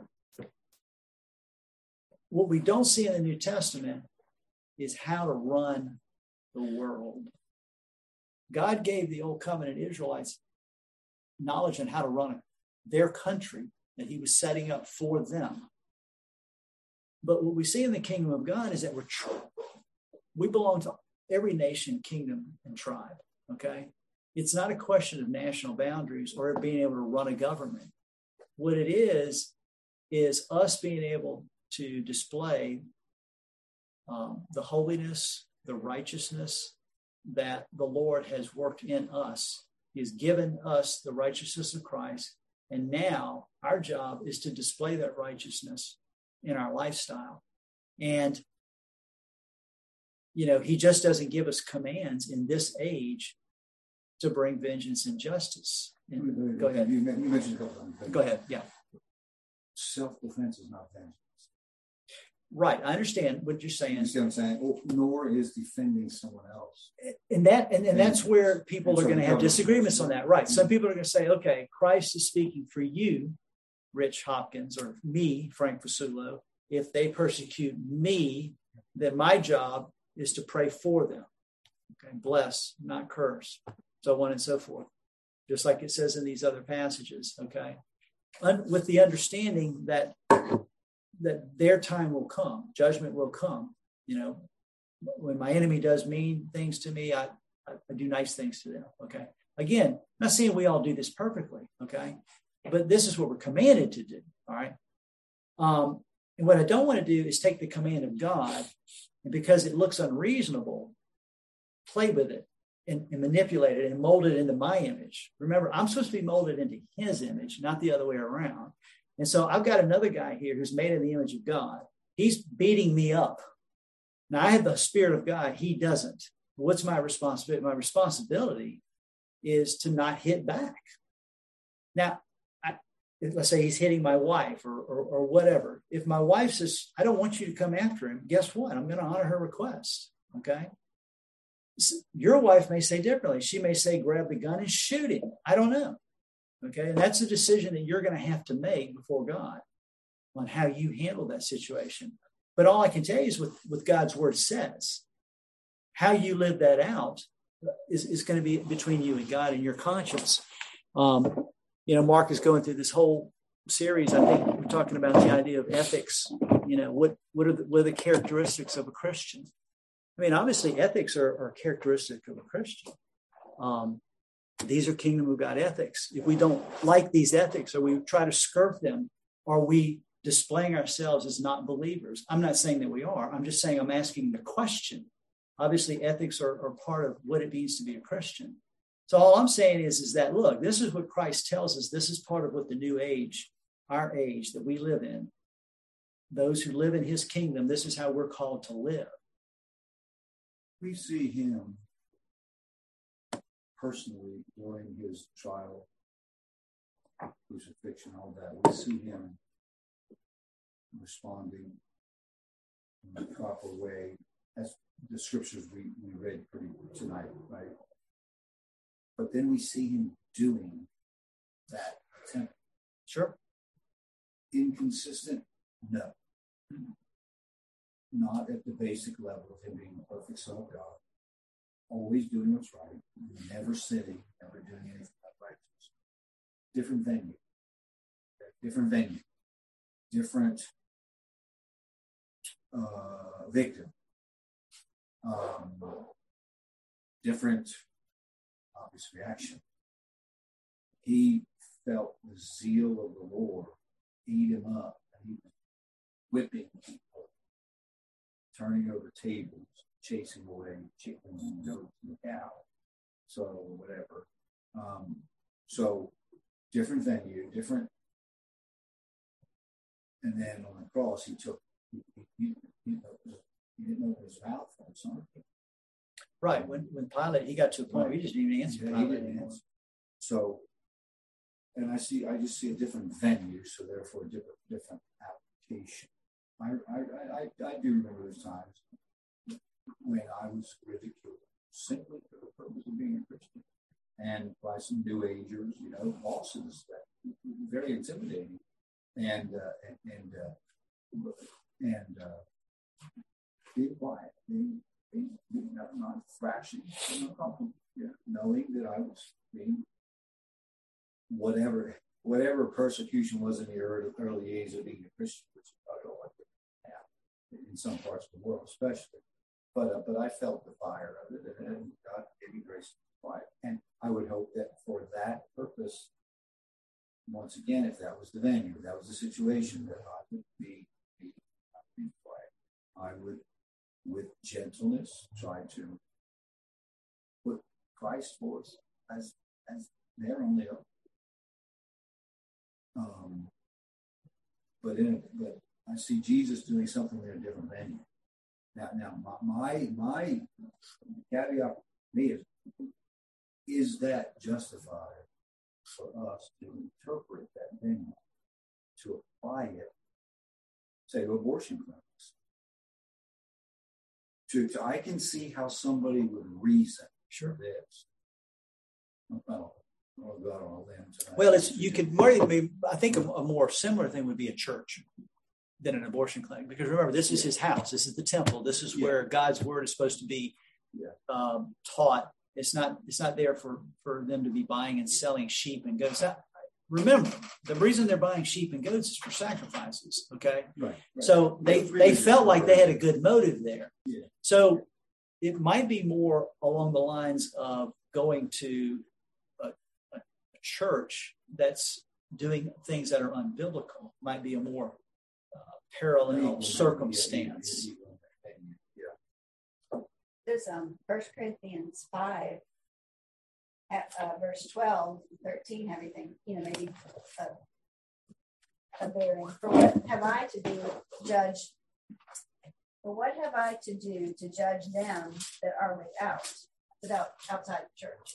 what we don't see in the New Testament is how to run the world. God gave the Old Covenant Israelites knowledge on how to run their country that he was setting up for them. But what we see in the kingdom of God is that we're tr- we belong to every nation, kingdom, and tribe. Okay, it's not a question of national boundaries or being able to run a government. What it is, is us being able to display um, the holiness, the righteousness that the Lord has worked in us. He has given us the righteousness of Christ. And now our job is to display that righteousness in our lifestyle. And, you know, he just doesn't give us commands in this age to bring vengeance and justice. And, go ahead. You mentioned a couple of things. Go ahead. Yeah. Self-defense is not vengeance. Right. I understand what you're saying. You see what I'm saying? Well, nor is defending someone else. And that, and, and that's where people And are so going to the have government- disagreements on that. Right. Some people are going to say, okay, Christ is speaking for you, Rich Hopkins, or me, Frank Fasulo. If they persecute me, then my job is to pray for them. Okay. Bless, not curse. So on and so forth. Just like it says in these other passages. Okay. Un- with the understanding that that their time will come, judgment will come. You know, when my enemy does mean things to me, I, I, I do nice things to them. Okay. Again, I'm not saying we all do this perfectly. Okay. But this is what we're commanded to do. All right. Um, and what I don't want to do is take the command of God, and because it looks unreasonable, play with it and, and manipulate it and mold it into my image. Remember, I'm supposed to be molded into his image, not the other way around. And so I've got another guy here who's made in the image of God. He's beating me up. Now, I have the Spirit of God. He doesn't. What's my responsibility? My responsibility is to not hit back. Now, I, let's say he's hitting my wife or, or, or whatever. If my wife says, I don't want you to come after him, guess what? I'm going to honor her request. Okay. Your wife may say differently. She may say, grab the gun and shoot him. I don't know. Okay. And that's a decision that you're going to have to make before God on how you handle that situation. But all I can tell you is what, what God's word says. How you live that out is, is going to be between you and God and your conscience. Um, you know, Mark is going through this whole series. I think we're talking about the idea of ethics. You know, what, what are the, what are the characteristics of a Christian? I mean, obviously ethics are, are characteristic of a Christian. Um, These are kingdom of God ethics. If we don't like these ethics or we try to skirt them, are we displaying ourselves as not believers? I'm not saying that we are. I'm just saying I'm asking the question. Obviously, ethics are, are part of what it means to be a Christian. So all I'm saying is, is that, look, this is what Christ tells us. This is part of what the new age, our age that we live in, those who live in his kingdom, this is how we're called to live. We see him personally during his trial, crucifixion, all that. We see him responding in the proper way, as the scriptures we, we read pretty tonight, right? But then we see him doing that attempt. Sure. Inconsistent? No. Not at the basic level of him being the perfect Son of God. Always doing what's right, never sinning, never doing anything unrighteous. Different venue. Different venue. Different uh, victim. Um, different obvious reaction. He felt the zeal of the Lord eat him up. And he was whipping people, turning over tables, chasing away chickens and goats and cow, so whatever. Um, so different venue, different. And then on the cross, he took, he, he, he, he didn't open his mouth for something. Right. When when Pilate, he got to a point where he just didn't even answer Yeah, Pilate he didn't anymore. answer. So, and I see, I just see a different venue, so therefore a different, different application. I, I, I, I do remember those times when I was ridiculed simply for the purpose of being a Christian, and by some New Agers, you know, bosses that very intimidating, and uh, and and uh, and uh, being quiet, being, being, being not, not thrashing, no yeah, knowing that I was being whatever whatever persecution was in the early, early days of being a Christian, which I don't like to have in some parts of the world, especially. But uh, but I felt the fire of it, and God gave me grace to be quiet. And I would hope that for that purpose, once again, if that was the venue, if that was the situation, that I would be, be, be quiet. I would, with gentleness, try to put Christ forth as as their only hope. Um, but in but I see Jesus doing something in a different venue. Now, now my my caveat for me is: is that justified for us to interpret that venue, to apply it, say, to abortion clinics? to, to I can see how somebody would reason Sure. this. Oh, oh God, all them tonight. Well, it's you could more. I think a, a more similar thing would be a church than an abortion clinic, because remember, this is his house. This is the temple. This is where God's word is supposed to be Yeah. um, taught. It's not. It's not there for for them to be buying and selling sheep and goats. That, remember, the reason they're buying sheep and goats is for sacrifices. Okay, Right, right. so they they felt like they had a good motive there. Yeah. So it might be more along the lines of going to a, a church that's doing things that are unbiblical. Might be a more uh, parallel circumstance. Yeah. There's um First Corinthians five, at, uh, verse twelve, thirteen, everything, you know, maybe a, a bearing. For what have I to do, judge? For what have I to do to judge them that are without, without outside the church?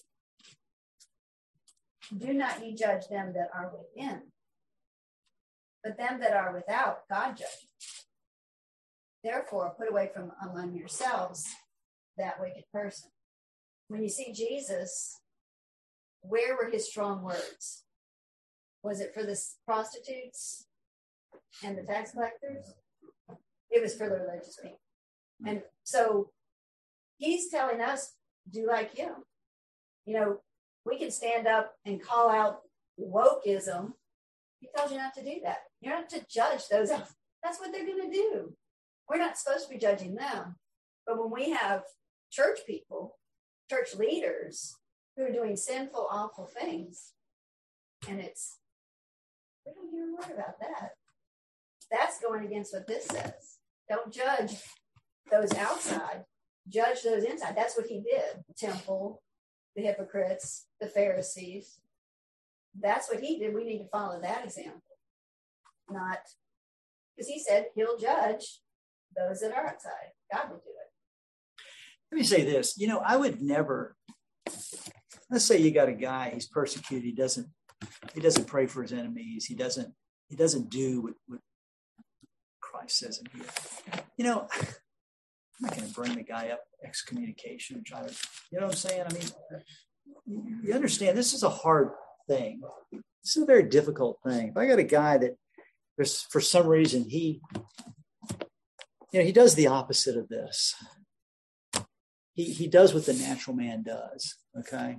Do not ye judge them that are within, but them that are without, God judges. Therefore, put away from among yourselves that wicked person. When you see Jesus, where were his strong words? Was it for the prostitutes and the tax collectors? It was for the religious people. And so he's telling us, do like him. You know, we can stand up and call out wokeism. He tells you not to do that. You're not to judge those. That's what they're going to do. We're not supposed to be judging them. But when we have church people, church leaders who are doing sinful, awful things, and it's, we don't hear a word about that. That's going against what this says. Don't judge those outside. Judge those inside. That's what he did. The temple, the hypocrites, the Pharisees. That's what he did. We need to follow that example. Not, because he said he'll judge those that are outside. God will do it. Let me say this. You know, I would never, let's say you got a guy, he's persecuted. He doesn't, he doesn't pray for his enemies. He doesn't, he doesn't do what, what Christ says in here. You know, I'm not going to bring the guy up excommunication and try to, you know what I'm saying? I mean, you understand, this is a hard thing. This is a very difficult thing. If I got a guy that there's, for some reason, he, you know, he does the opposite of this. He he does what the natural man does. Okay.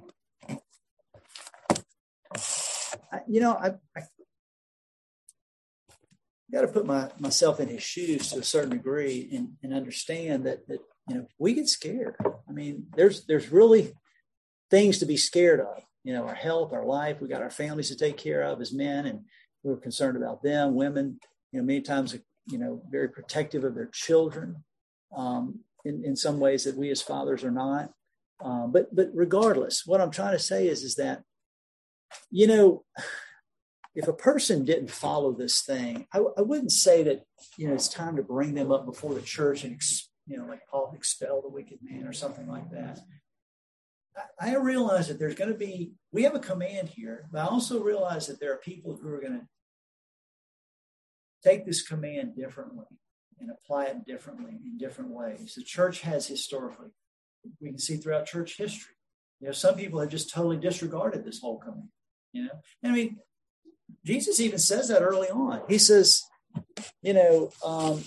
I, you know, I, I got to put my myself in his shoes to a certain degree and, and understand that that you know we get scared. I mean, there's there's really things to be scared of. You know, our health, our life. We got our families to take care of as men, and we're concerned about them. Women, you know, many times, you know, very protective of their children. Um, In, in some ways that we as fathers are not. Um, but but regardless, what I'm trying to say is, is that, you know, if a person didn't follow this thing, I, I wouldn't say that, you know, it's time to bring them up before the church and, ex, you know, like Paul, expel the wicked man or something like that. I, I realize that there's going to be, we have a command here, but I also realize that there are people who are going to take this command differently and apply it differently in different ways. The church has historically, we can see throughout church history, you know, some people have just totally disregarded this whole command, you know. And I mean, Jesus even says that early on. He says, you know, um,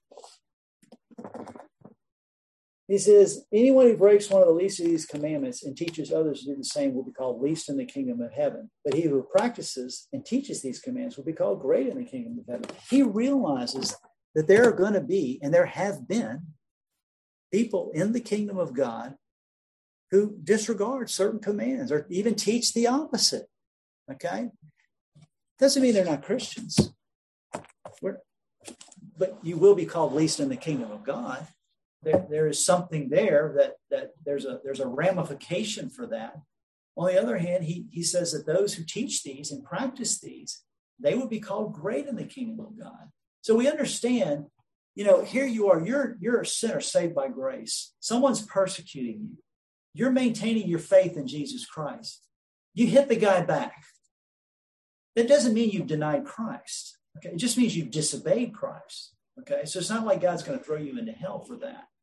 he says, anyone who breaks one of the least of these commandments and teaches others to do the same will be called least in the kingdom of heaven. But he who practices and teaches these commands will be called great in the kingdom of heaven. He realizes that there are going to be, and there have been, people in the kingdom of God who disregard certain commands or even teach the opposite. Okay? Doesn't mean they're not Christians. We're, but you will be called least in the kingdom of God. There, there is something there that, that there's a there's a ramification for that. On the other hand, he, he says that those who teach these and practice these, they will be called great in the kingdom of God. So we understand, you know, here you are, you're, you're a sinner saved by grace. Someone's persecuting you. You're maintaining your faith in Jesus Christ. You hit the guy back. That doesn't mean you've denied Christ. Okay. It just means you've disobeyed Christ. Okay. So it's not like God's going to throw you into hell for that.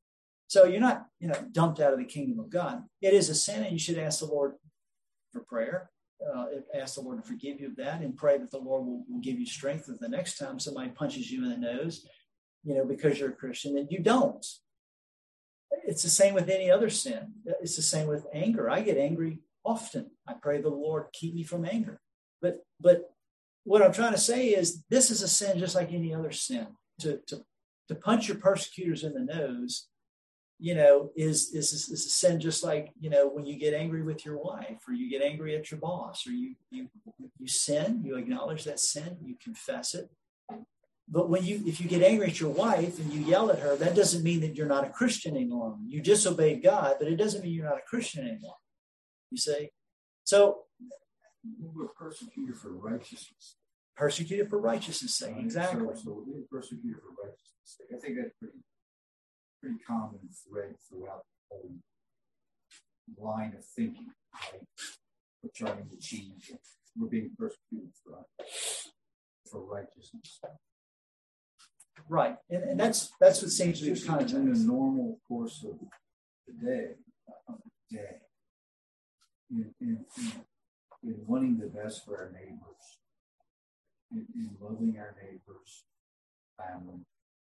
So you're not, you know, dumped out of the kingdom of God. It is a sin, and you should ask the Lord for prayer. Uh, ask the Lord to forgive you of that, and pray that the Lord will, will give you strength that the next time somebody punches you in the nose, you know, because you're a Christian, that you don't. It's the same with any other sin. It's the same with anger. I get angry often. I pray the Lord keep me from anger. But but what I'm trying to say is this is a sin just like any other sin. To to to punch your persecutors in the nose, you know, is is is a sin just like, you know, when you get angry with your wife, or you get angry at your boss, or you you you sin, you acknowledge that sin, you confess it. But when you, if you get angry at your wife and you yell at her, that doesn't mean that you're not a Christian anymore. You disobeyed God, but it doesn't mean you're not a Christian anymore. You see? So we're persecuted for righteousness. Persecuted for righteousness' sake, exactly. So, so we're persecuted for righteousness' sake. I think that's pretty, pretty common thread throughout the whole line of thinking. Right? We're trying to achieve. We're being persecuted for, for righteousness. Right, and, and that's that's what seems to be just kind of in the normal course of the day, of the day, in, in, in, in wanting the best for our neighbors, in, in loving our neighbors, family.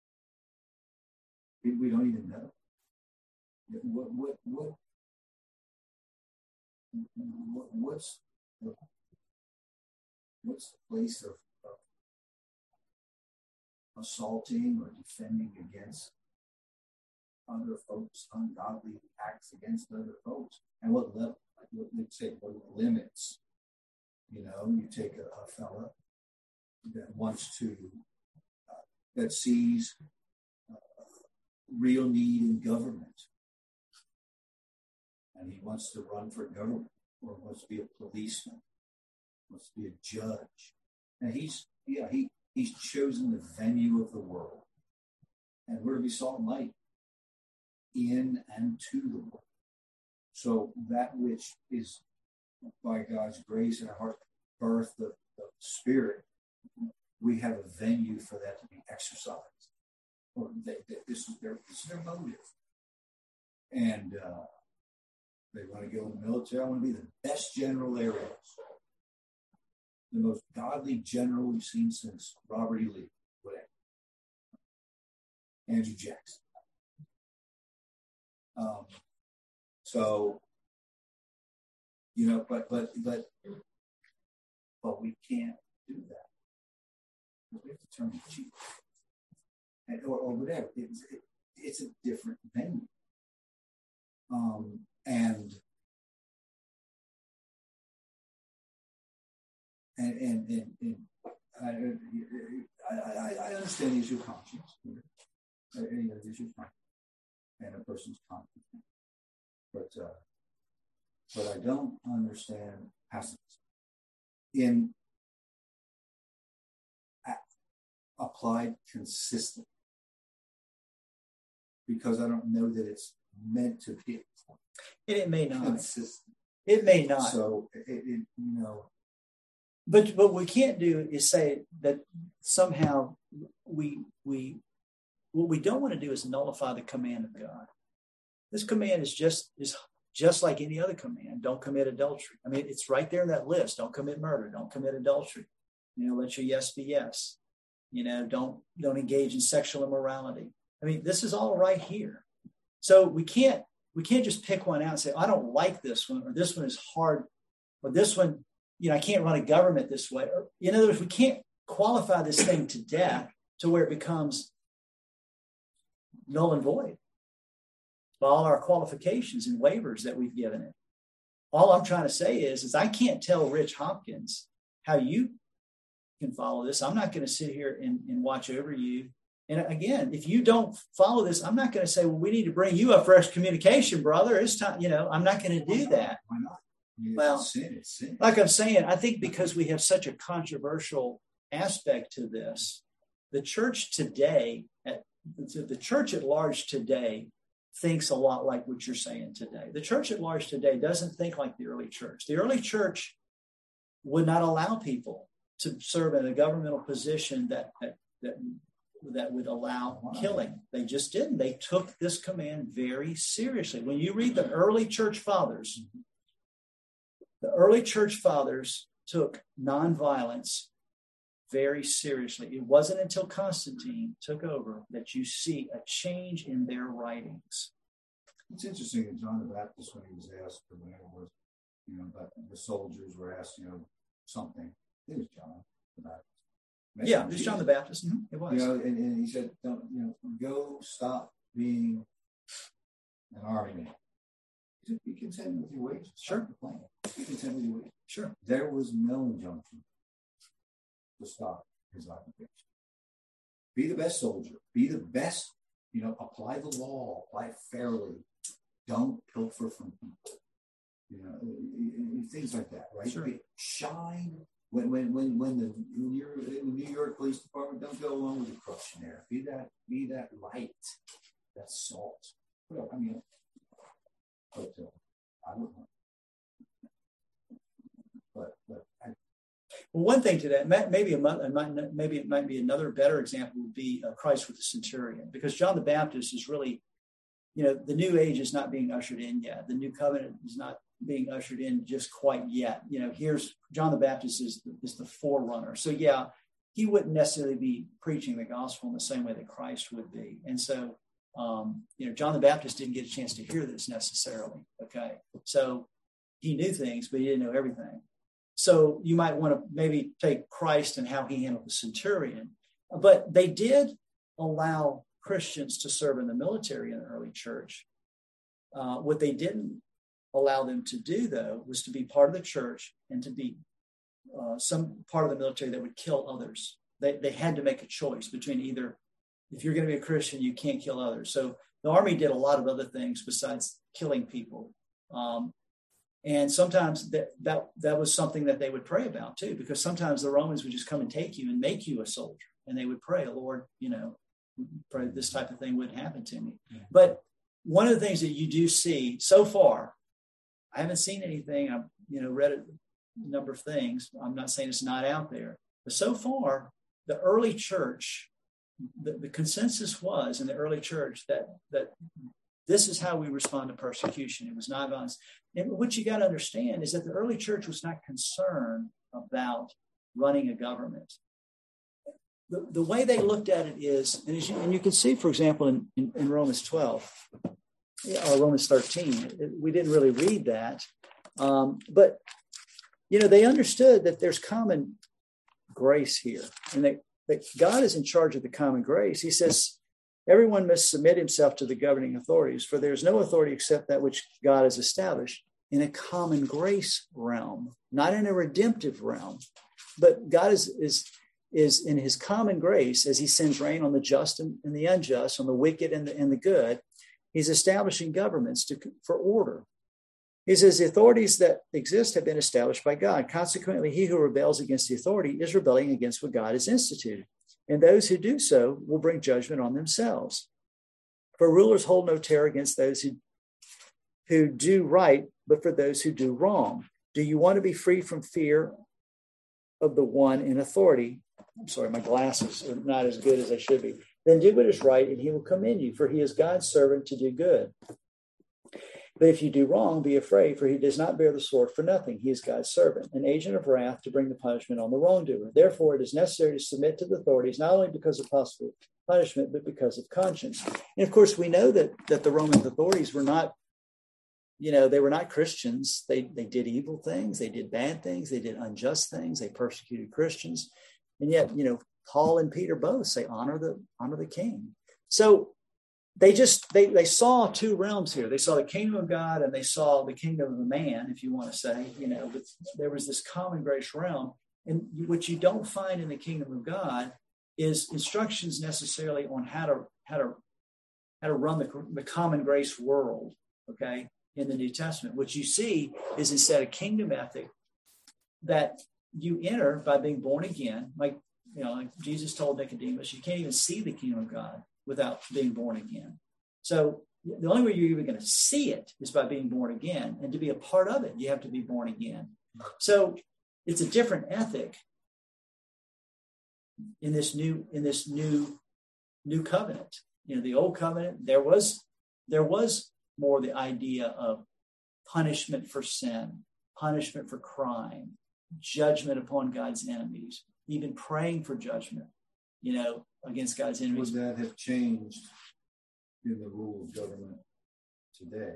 We, we don't even know what what what, what what's the, what's the place of assaulting or defending against other folks, ungodly acts against other folks, and what level, like what they say, what limits. You know, you take a, a fella that wants to, uh, that sees uh, real need in government, and he wants to run for government, or wants to be a policeman, wants to be a judge, and he's, yeah, he. He's chosen the venue of the world. And we're to be salt and light in and to the world. So that which is by God's grace in our heart, birth of the Spirit, we have a venue for that to be exercised. Or they, they, this is their this is their motive. And uh, they want to go in the military. I want to be the best general there is. The most godly general we've seen since Robert E. Lee, whatever. Andrew Jackson. Um, so, you know, but but but but we can't do that. We have to turn the cheek, and or, or whatever. It's it, it's a different venue. Um, and. And and, and, and I, I, I understand the issue of conscience. Any other issue of conscience and a person's conscience. But uh, but I don't understand pessimism in a, applied consistently, because I don't know that it's meant to be. And it may not. Consistent. It may not. So it, it you know. But what we can't do is say that somehow we we what we don't want to do is nullify the command of God. This command is just is just like any other command. Don't commit adultery. I mean, it's right there in that list. Don't commit murder. Don't commit adultery. You know, let your yes be yes. You know, don't don't engage in sexual immorality. I mean, this is all right here. So we can't we can't just pick one out and say, I don't like this one, or this one is hard, or this one, you know, I can't run a government this way. Or, in other words, we can't qualify this thing to death to where it becomes null and void by all our qualifications and waivers that we've given it. All I'm trying to say is, is I can't tell Rich Hopkins how you can follow this. I'm not going to sit here and, and watch over you. And again, if you don't follow this, I'm not going to say, well, we need to bring you up for excommunication, brother. It's time, you know, I'm not going to do that. Why not? It's Well, sin, it's sin. like I'm saying, I think because we have such a controversial aspect to this, the church today, at, the church at large today thinks a lot like what you're saying today. The church at large today doesn't think like the early church. The early church would not allow people to serve in a governmental position that that, that that would allow killing. They just didn't. They took this command very seriously. When you read the early church fathers, the early church fathers took nonviolence very seriously. It wasn't until Constantine took over that you see a change in their writings. It's interesting that John the Baptist, when he was asked, or whenever it was, you know, but the soldiers were asked, you know, something. It was John the Baptist. Maybe Yeah, it was John the Baptist. Mm-hmm. It was. You know, and, and he said, "Don't, you know, go stop being an army man. He said, be content with your wages. Sure. Plan. Be content with your wages." Sure. There was no injunction to stop his occupation. Be the best soldier. Be the best. You know, apply the law. Apply it fairly. Don't pilfer from people. You know, things like that, right? Sure. Be, shine when when when when the when you're in the New York Police Department. Don't go along with the corruption there. Be that be that light, that salt. Well, I mean, but uh, I don't know. But but I, Well, one thing to that, maybe a, maybe it might be another better example would be uh, Christ with the centurion, because John the Baptist is really, you know, the new age is not being ushered in yet. The new covenant is not being ushered in just quite yet. You know, here's John the Baptist is is the forerunner. So yeah, he wouldn't necessarily be preaching the gospel in the same way that Christ would be. And so, um, you know, John the Baptist didn't get a chance to hear this necessarily. Okay, so he knew things, but he didn't know everything. So you might want to maybe take Christ and how he handled the centurion. But they did allow Christians to serve in the military in the early church. Uh, what they didn't allow them to do, though, was to be part of the church and to be uh, some part of the military that would kill others. They, they had to make a choice between either, if you're going to be a Christian, you can't kill others. So the army did a lot of other things besides killing people. Um, And sometimes that, that that was something that they would pray about too, because sometimes the Romans would just come and take you and make you a soldier, and they would pray, Lord, you know, pray this type of thing wouldn't happen to me. Yeah. But one of the things that you do see so far, I haven't seen anything. I've you know read a number of things. I'm not saying it's not out there, but so far, the early church, the, the consensus was in the early church that that. This is how we respond to persecution. It was not violence. And what you got to understand is that the early church was not concerned about running a government. The, the way they looked at it is, and, as you, and you can see, for example, in, in, in Romans twelve, or Romans thirteen, we didn't really read that. Um, but, you know, they understood that there's common grace here, and that, that God is in charge of the common grace. He says, everyone must submit himself to the governing authorities, for there is no authority except that which God has established in a common grace realm, not in a redemptive realm. But God is, is, is in his common grace, as he sends rain on the just and, and the unjust, on the wicked and the, and the good, he's establishing governments to, for order. He says the authorities that exist have been established by God. Consequently, he who rebels against the authority is rebelling against what God has instituted. And those who do so will bring judgment on themselves. For rulers hold no terror against those who, who do right, but for those who do wrong. Do you want to be free from fear of the one in authority? I'm sorry, my glasses are not as good as they should be. Then do what is right, and he will commend you, for he is God's servant to do good. But if you do wrong, be afraid, for he does not bear the sword for nothing. He is God's servant, an agent of wrath to bring the punishment on the wrongdoer. Therefore, it is necessary to submit to the authorities, not only because of possible punishment, but because of conscience. And of course, we know that, that the Roman authorities were not, you know, they were not Christians. They, they did evil things. They did bad things. They did unjust things. They persecuted Christians. And yet, you know, Paul and Peter both say, honor the, honor the king. So, They just, they, they saw two realms here. They saw the kingdom of God and they saw the kingdom of the man, if you want to say, you know, but there was this common grace realm. And what you don't find in the kingdom of God is instructions necessarily on how to, how to, how to run the, the common grace world, okay, in the New Testament. What you see is instead a kingdom ethic that you enter by being born again, like, you know, like Jesus told Nicodemus, you can't even see the kingdom of God without being born again. So the only way you're even going to see it is by being born again. And to be a part of it, you have to be born again. So it's a different ethic in this new, in this new new covenant. You know, the old covenant, there was there was more the idea of punishment for sin, punishment for crime, judgment upon God's enemies, even praying for judgment, you know, against God's enemies. Would that have changed in the rule of government today?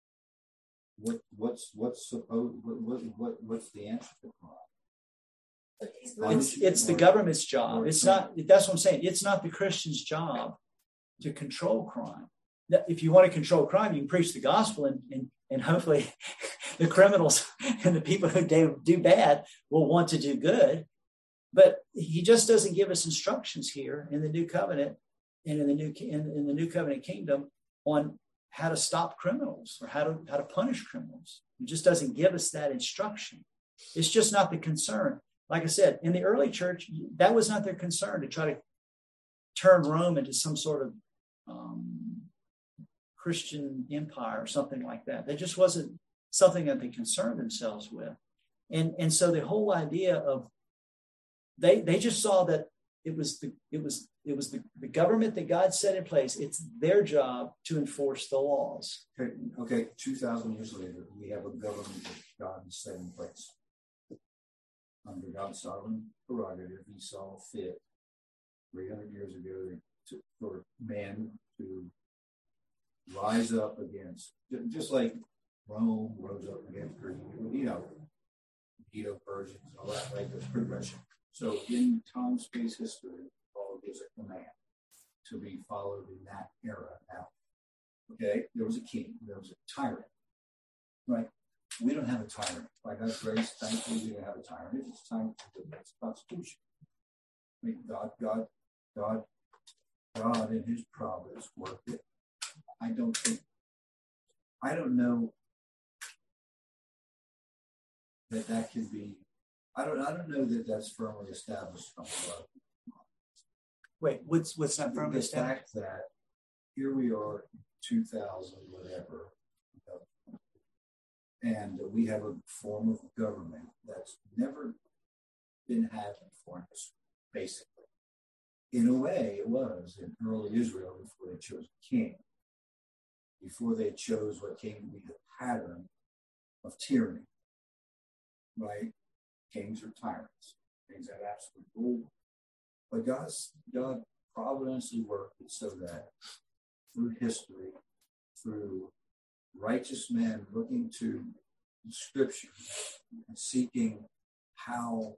What what's what's supposed what what, what what's the answer to crime? It's it's the government's job. It's not. That's what I'm saying. It's not the Christian's job to control crime. If you want to control crime, you can preach the gospel, and and, and hopefully the criminals and the people who do, do bad will want to do good. But he just doesn't give us instructions here in the new covenant and in the new in, in the new covenant kingdom on how to stop criminals or how to how to punish criminals. He just doesn't give us that instruction. It's just not the concern. Like I said, in the early church, that was not their concern, to try to turn Rome into some sort of um, Christian empire or something like that. That just wasn't something that they concerned themselves with. And, and so the whole idea of they they just saw that it was the it was it was the, the government that God set in place. It's their job to enforce the laws. Okay, okay, two thousand years later, we have a government that God has set in place. Under God's sovereign prerogative, he saw fit three hundred years ago to, for man to rise up against, just like Rome rose up against Greece, you know, Medo-Persians and all that, right? There's progression. So in time, space, history, all gives a command to be followed in that era. Now, okay, there was a king, there was a tyrant, right? We don't have a tyrant. By God's grace, thankfully, we don't have a tyrant. It's time to the next constitution. I mean, God, God, God, God in his providence worked it. I don't think, I don't know that that can be, I don't, I don't know that that's firmly established. Wait, what's what's not firmly the established? fact that here we are, two thousand, whatever, and we have a form of government that's never been had before in history, basically. In a way, it was in early Israel before they chose a king, before they chose what came to be the pattern of tyranny, right? Kings are tyrants. Kings have absolute rule. But God's, God providentially worked it so that through history, through righteous men looking to the scriptures and seeking how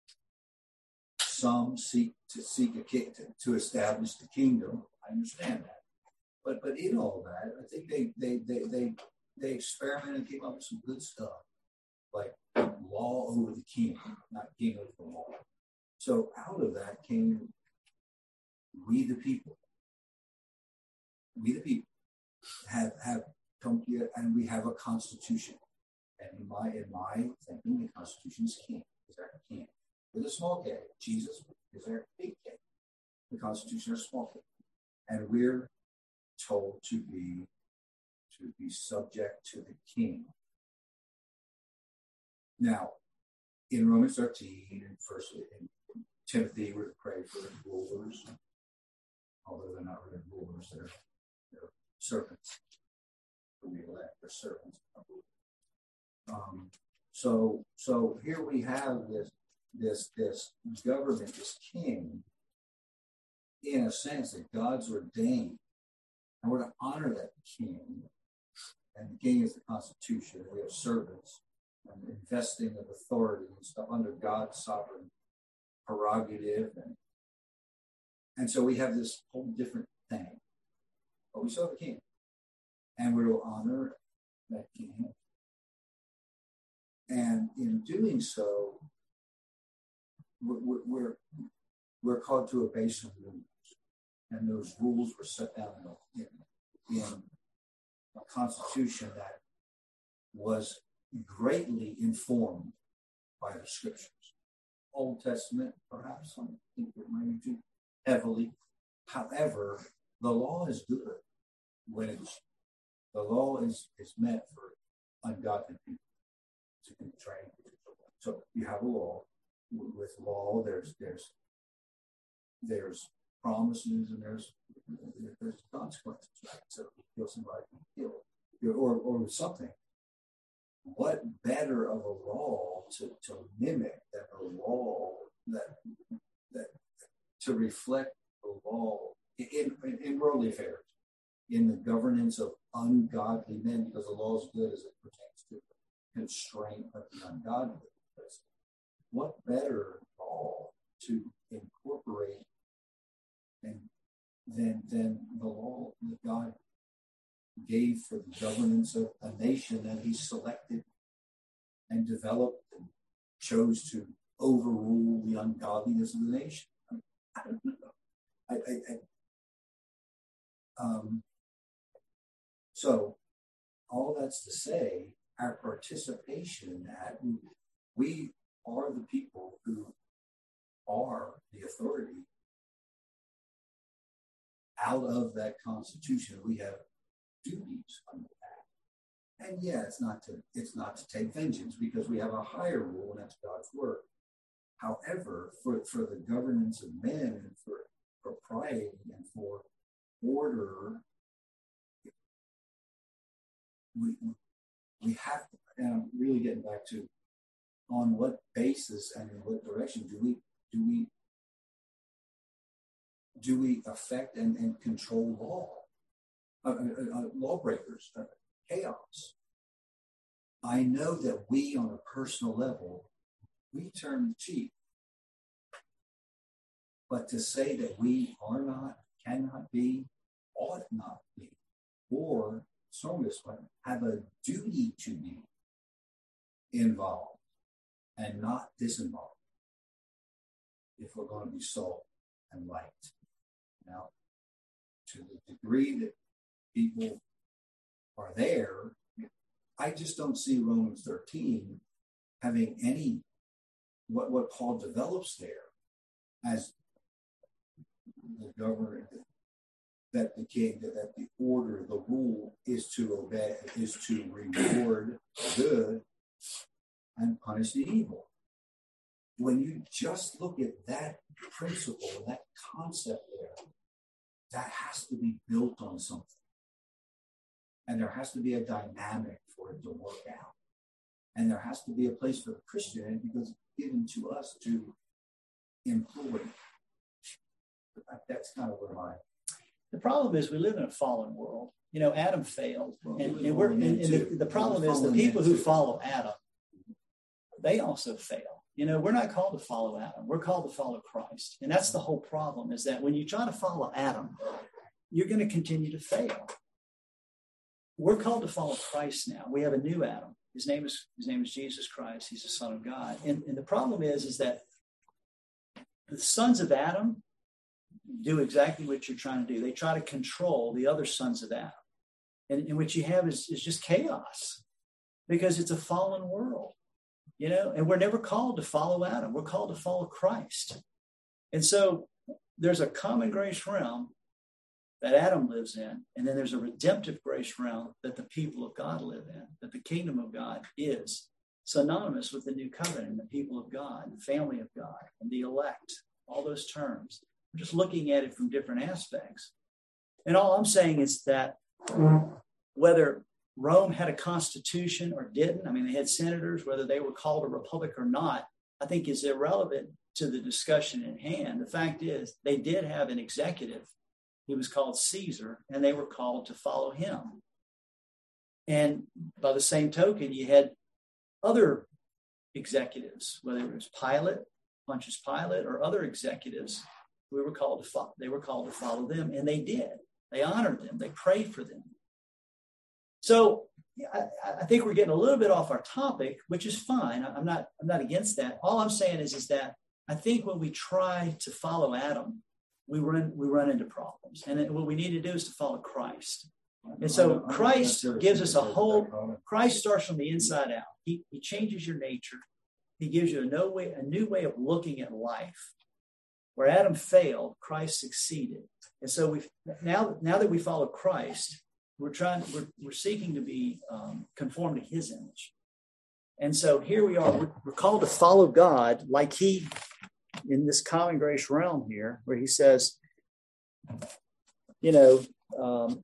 some seek to seek a king to, to establish the kingdom. I understand that, but but in all that, I think they they they they they experimented and came up with some good stuff, like law over the king, not king over the law. So out of that came we the people. We the people have have come here, and we have a constitution. And in my in my thinking, the Constitution is king. Is our king with a small k? Jesus is our big K. The Constitution is small k, and we're told to be to be subject to the king. Now, in Romans thirteen and first in Timothy, we're to pray for the rulers, although they're not really rulers; they're they're servants. We elect they're servants. Um, so, so here we have this, this, this government, this king, in a sense that God's ordained, and we're to honor that king. And the king is the Constitution. We have servants and investing of authority and stuff under God's sovereign prerogative, and and so we have this whole different thing. But we still have a king, and we're to honor that king. And in doing so, we're, we're, we're called to obey some rules. And those rules were set down in, in a constitution that was greatly informed by the scriptures. Old Testament, perhaps, I think it might be too heavily. However, the law is good when it's, the law is, is meant for ungodly people to be trained. So you have a law. With law, there's there's there's promises, and there's there's consequences, right? So if you kill somebody, you kill, or or something. What better of a law to, to mimic than a law that that to reflect the law in, in, in worldly affairs, in the governance of ungodly men, because the law is good as it pertains to the constraint of the ungodly. What better law to incorporate and than than the law that God gave for the governance of a nation that he selected and developed and chose to overrule the ungodliness of the nation. I, mean, I don't know. I, I, I, um, so all that's to say, our participation in that, we are the people who are the authority. Out of that Constitution, we have duties under that. And yeah, it's not to it's not to take vengeance, because we have a higher rule, and that's God's word. However, for, for the governance of men and for propriety and for order, we we have to, and I'm really getting back to on what basis and in what direction do we do we do we affect and, and control law? Uh, uh, uh, lawbreakers, uh, chaos. I know that we, on a personal level, we turn the cheek. But to say that we are not, cannot be, ought not be, or strongest one, have a duty to be involved and not disinvolved, if we're going to be salt and light. Now, to the degree that people are there, I just don't see Romans thirteen having any, what, what Paul develops there as the governor, that the king, that, that the order, the rule is to obey, is to reward the good and punish the evil. When you just look at that principle, that concept there, that has to be built on something. And there has to be a dynamic for it to work out. And there has to be a place for the Christian, because it's given to us to employ. That's kind of where my... The problem is we live in a fallen world. You know, Adam failed. Well, and, and, we're, and, and the, the problem is the people who follow Adam, they also fail. You know, we're not called to follow Adam. We're called to follow Christ. And that's the whole problem, is that when you try to follow Adam, you're going to continue to fail. We're called to follow Christ now. We have a new Adam. His name is his name is Jesus Christ. He's the Son of God. And, and the problem is, is that the sons of Adam do exactly what you're trying to do. They try to control the other sons of Adam. And, and what you have is, is just chaos, because it's a fallen world. You know, and we're never called to follow Adam. We're called to follow Christ. And so there's a common grace realm that Adam lives in, and then there's a redemptive grace realm that the people of God live in, that the kingdom of God is synonymous with the new covenant, the people of God, the family of God, and the elect, all those terms. We're just looking at it from different aspects. And all I'm saying is that whether Rome had a constitution or didn't, I mean, they had senators, whether they were called a republic or not, I think is irrelevant to the discussion at hand. The fact is, they did have an executive. He was called Caesar, and they were called to follow him. And by the same token, you had other executives, whether it was Pilate, Pontius Pilate, or other executives, who were called to follow. They were called to follow them, and they did. They honored them. They prayed for them. So I, I think we're getting a little bit off our topic, which is fine. I'm not, I'm not against that. All I'm saying is, is that I think when we try to follow Adam, we run, we run into problems. And what we need to do is to follow Christ. And so Christ gives us a whole, Christ starts from the inside out. He, he changes your nature. He gives you a new way, a new way of looking at life. Where Adam failed, Christ succeeded. And so we now, now that we follow Christ, We're trying, we're, we're seeking to be um, conformed to his image. And so here we are, we're, we're called to follow God like he, in this common grace realm here, where he says, you know, um,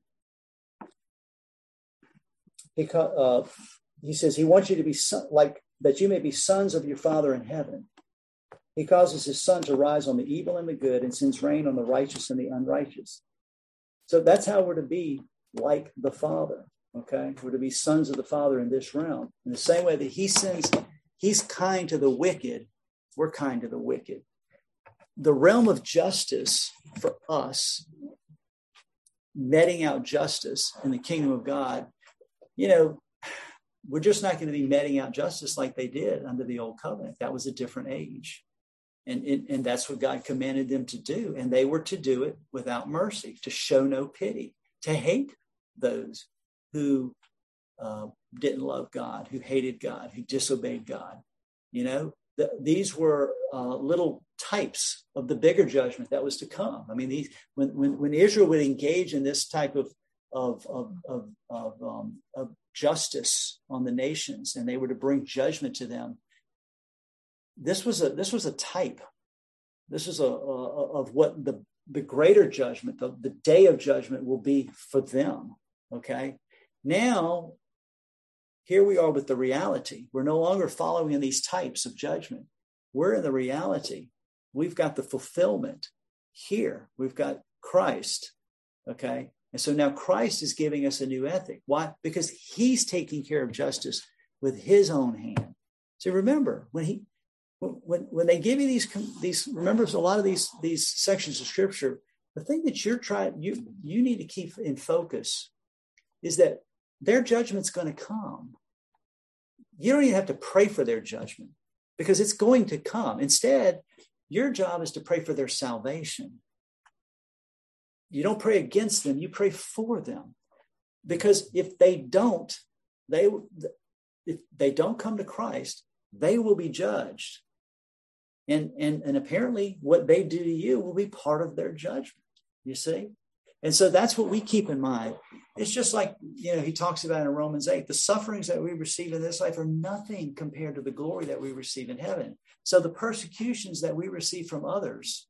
he, uh, he says he wants you to be son, like that you may be sons of your Father in heaven. He causes his sun to rise on the evil and the good and sends rain on the righteous and the unrighteous. So that's how we're to be like the Father, okay? We're to be sons of the Father in this realm. In the same way that he sends, he's kind to the wicked, we're kind to the wicked. The realm of justice for us, meting out justice in the kingdom of God, you know, we're just not going to be meting out justice like they did under the old covenant. That was a different age. And, and, and that's what God commanded them to do. And they were to do it without mercy, to show no pity, to hate those who uh, didn't love God, who hated God, who disobeyed God. You know, the, these were uh, little types of the bigger judgment that was to come. I mean, these, when, when, when Israel would engage in this type of, of, of, of, of, um, of justice on the nations, and they were to bring judgment to them, This was a this was a type. This is a, a of what the the greater judgment, the, the day of judgment will be for them. Okay. Now, here we are with the reality. We're no longer following in these types of judgment. We're in the reality. We've got the fulfillment here. We've got Christ. Okay. And so now Christ is giving us a new ethic. Why? Because he's taking care of justice with his own hand. So remember, when he When, when they give you these, these, remember a lot of these, these sections of scripture, the thing that you're trying, you, you need to keep in focus is that their judgment's going to come. You don't even have to pray for their judgment because it's going to come. Instead, your job is to pray for their salvation. You don't pray against them, you pray for them. Because if they don't, they, if they don't come to Christ, they will be judged. And, and, and apparently what they do to you will be part of their judgment, you see? And so that's what we keep in mind. It's just like, you know, he talks about in Romans eight, the sufferings that we receive in this life are nothing compared to the glory that we receive in heaven. So the persecutions that we receive from others,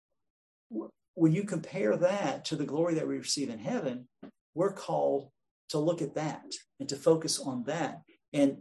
when you compare that to the glory that we receive in heaven, we're called to look at that and to focus on that. And,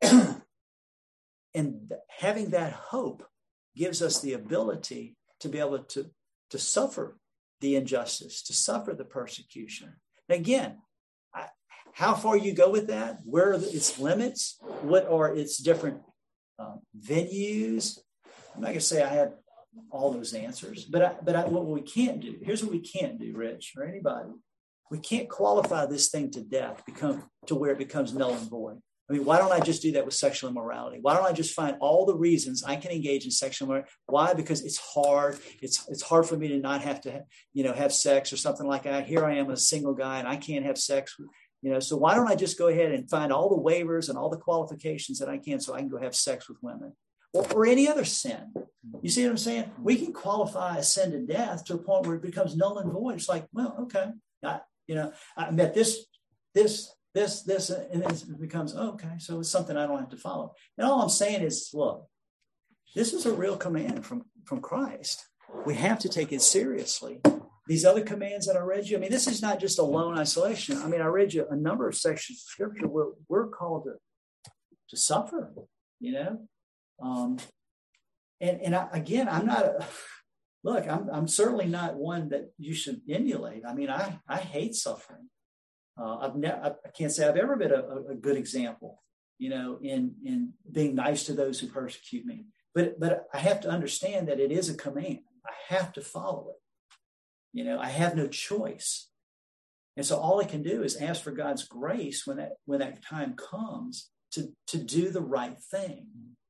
and having that hope gives us the ability to be able to, to suffer the injustice, to suffer the persecution. And again, I, how far you go with that, where are its limits, what are its different um, venues? I'm not going to say I have all those answers, but I, but I, what we can't do, here's what we can't do, Rich, or anybody. We can't qualify this thing to death, become to where it becomes null and void. I mean, why don't I just do that with sexual immorality? Why don't I just find all the reasons I can engage in sexual immorality? Why? Because it's hard. It's it's hard for me to not have to, you know, have sex or something like that. Here I am, a single guy, and I can't have sex, you know. So why don't I just go ahead and find all the waivers and all the qualifications that I can so I can go have sex with women? Or, or any other sin. You see what I'm saying? We can qualify a sin to death to a point where it becomes null and void. It's like, well, okay, I, you know, I met this, this, this, this, and then it becomes, oh, okay, so it's something I don't have to follow. And all I'm saying is, look, this is a real command from, from Christ. We have to take it seriously. These other commands that I read you, I mean, this is not just a lone isolation. I mean, I read you a number of sections of scripture where we're called to, to suffer, you know? Um, and, and I, again, I'm not, a, look, I'm, I'm certainly not one that you should emulate. I mean, I, I hate suffering. Uh, I've never, I can't say I've ever been a, a good example, you know, in, in being nice to those who persecute me. But, but I have to understand that it is a command. I have to follow it. You know, I have no choice. And so all I can do is ask for God's grace when that, when that time comes to, to do the right thing.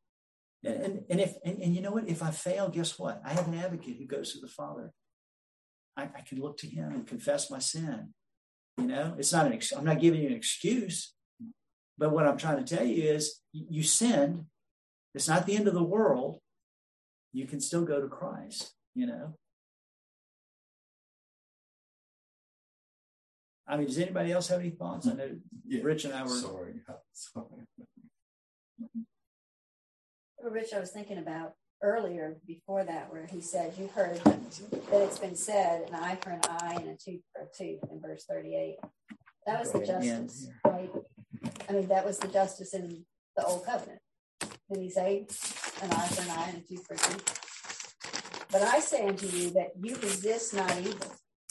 And, and if and, and you know what? If I fail, guess what? I have an advocate who goes to the Father. I, I can look to him and confess my sin. You know, it's not an. Ex- I'm not giving you an excuse, but what I'm trying to tell you is, you sinned. It's not the end of the world. You can still go to Christ. You know. I mean, does anybody else have any thoughts? I know yeah. Rich and I were. Sorry. Sorry. Well, Rich, I was thinking about earlier before that where he said, you've heard that it's been said, an eye for an eye and a tooth for a tooth in verse thirty-eight. That was the justice, right? I mean, that was the justice in the old covenant. Did he say an eye for an eye and a tooth for a tooth? But I say unto you that you resist not evil.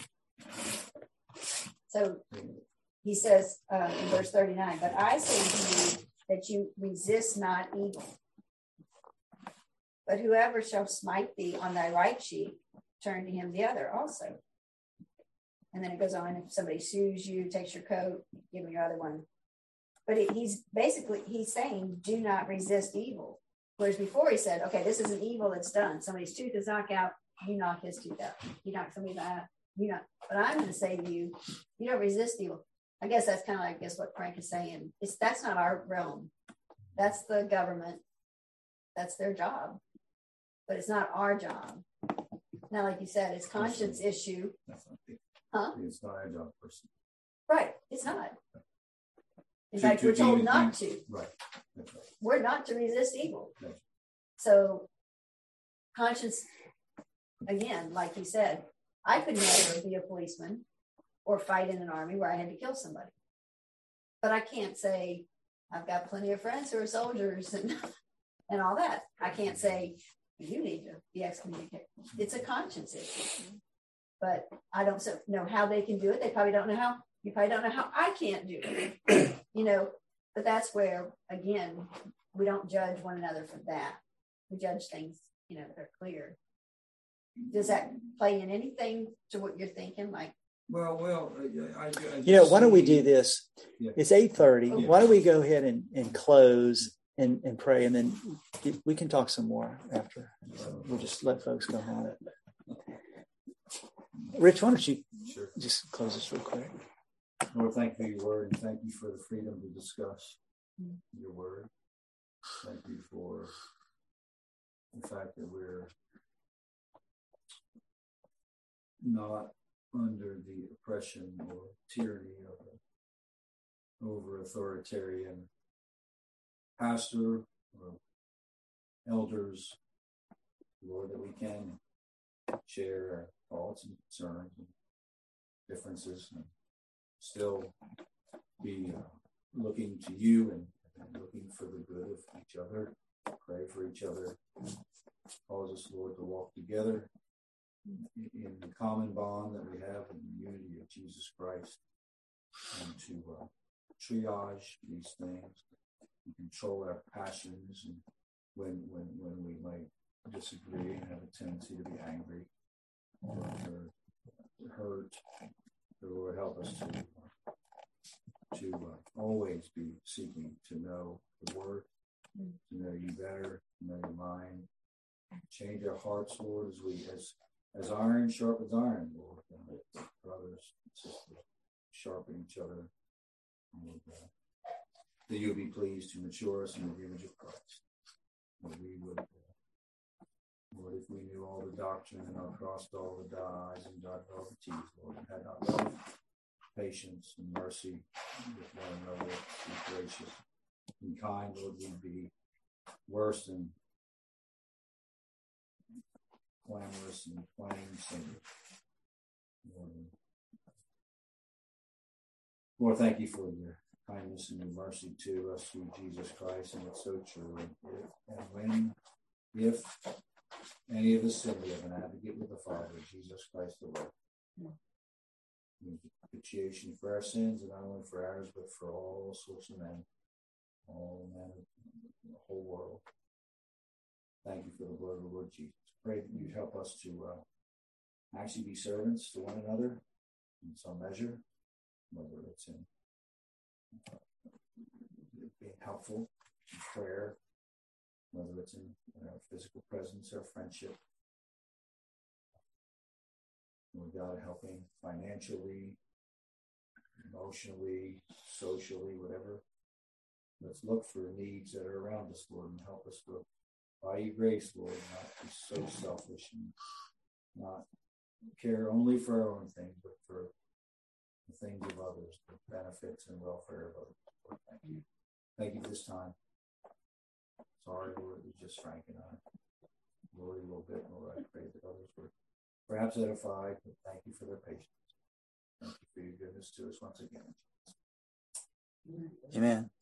So he says uh, in verse thirty-nine, but I say unto you that you resist not evil. But whoever shall smite thee on thy right cheek, turn to him the other also. And then it goes on, if somebody sues you, takes your coat, give them your other one. But it, he's basically, he's saying, do not resist evil. Whereas before he said, okay, this is an evil that's done. Somebody's tooth is knocked out, you knock his tooth out. You knock somebody's eye out, you knock. But I'm going to say to you, you don't resist evil. I guess that's kind of like, I guess what Frank is saying. It's that's not our realm. That's the government. That's their job. But it's not our job. Now, like you said, it's conscience issue. Huh? It's not our job, person. Right. It's not. In To- fact, to we're told be- not to. Right. That's right. We're not to resist evil. Right. So, conscience, again, like you said, I could never be a policeman or fight in an army where I had to kill somebody. But I can't say, I've got plenty of friends who are soldiers and, and all that. I can't say, you need to be excommunicated. It's a conscience issue. But I don't so- know how they can do it. They probably don't know how, you probably don't know how I can't do it. You know, but that's where, again, we don't judge one another for that. We judge things, you know, that are clear. Does that play in anything to what you're thinking? Like, Well, well, I, I, I You know, just why don't we see- do this? Yeah. It's eight thirty. Yeah. Why don't we go ahead and, and close and, and pray, and then we can talk some more after. We'll just let folks go home. Rich, why don't you Sure. just close this real quick? Lord, thank you for your word, and thank you for the freedom to discuss your word. Thank you for the fact that we're not under the oppression or tyranny of an over authoritarian pastor or elders, Lord, that we can share our thoughts and concerns and differences and still be uh, looking to you and, and looking for the good of each other, pray for each other, cause us, Lord, to walk together in, in the common bond that we have in the unity of Jesus Christ, and to uh, triage these things and control our passions, and when when when we might disagree and have a tendency to be angry or hurt. The Lord, help us to uh, to uh, always be seeking to know the Word, to know you better, to know your mind. Change our hearts, Lord, as we as as iron sharpens iron, Lord. Uh, brothers and sisters sharpen each other. And, uh, that you would be pleased to mature us in the image of Christ. That we would, uh, Lord, if we knew all the doctrine and not crossed all the I's and dotted all the T's, Lord, and had not love, patience, and mercy with one another, be gracious and kind, Lord, we'd be worse than clamorous and plain sinners. Lord, Lord, thank you for your kindness and your mercy to us through Jesus Christ, and it's so true. And when, if any of us sin, we have an advocate with the Father, Jesus Christ the Lord. Propitiation for our sins, and not only for ours, but for all sorts of men, all men of the whole world. Thank you for the blood of the Lord Jesus. Pray that you'd help us to uh, actually be servants to one another in some measure, whether it's in uh, being helpful in prayer, whether it's in you know, physical presence or friendship. Lord God, helping financially, emotionally, socially, whatever. Let's look for needs that are around us, Lord, and help us to, by your grace, Lord, not be so selfish and not care only for our own things, but for the things of others, the benefits and welfare of others. Lord, thank you. Thank you for this time. Sorry, Lord, it was just Frank and I. worry a little bit, Lord, I pray that others were perhaps edified, but thank you for their patience. Thank you for your goodness to us once again. Amen.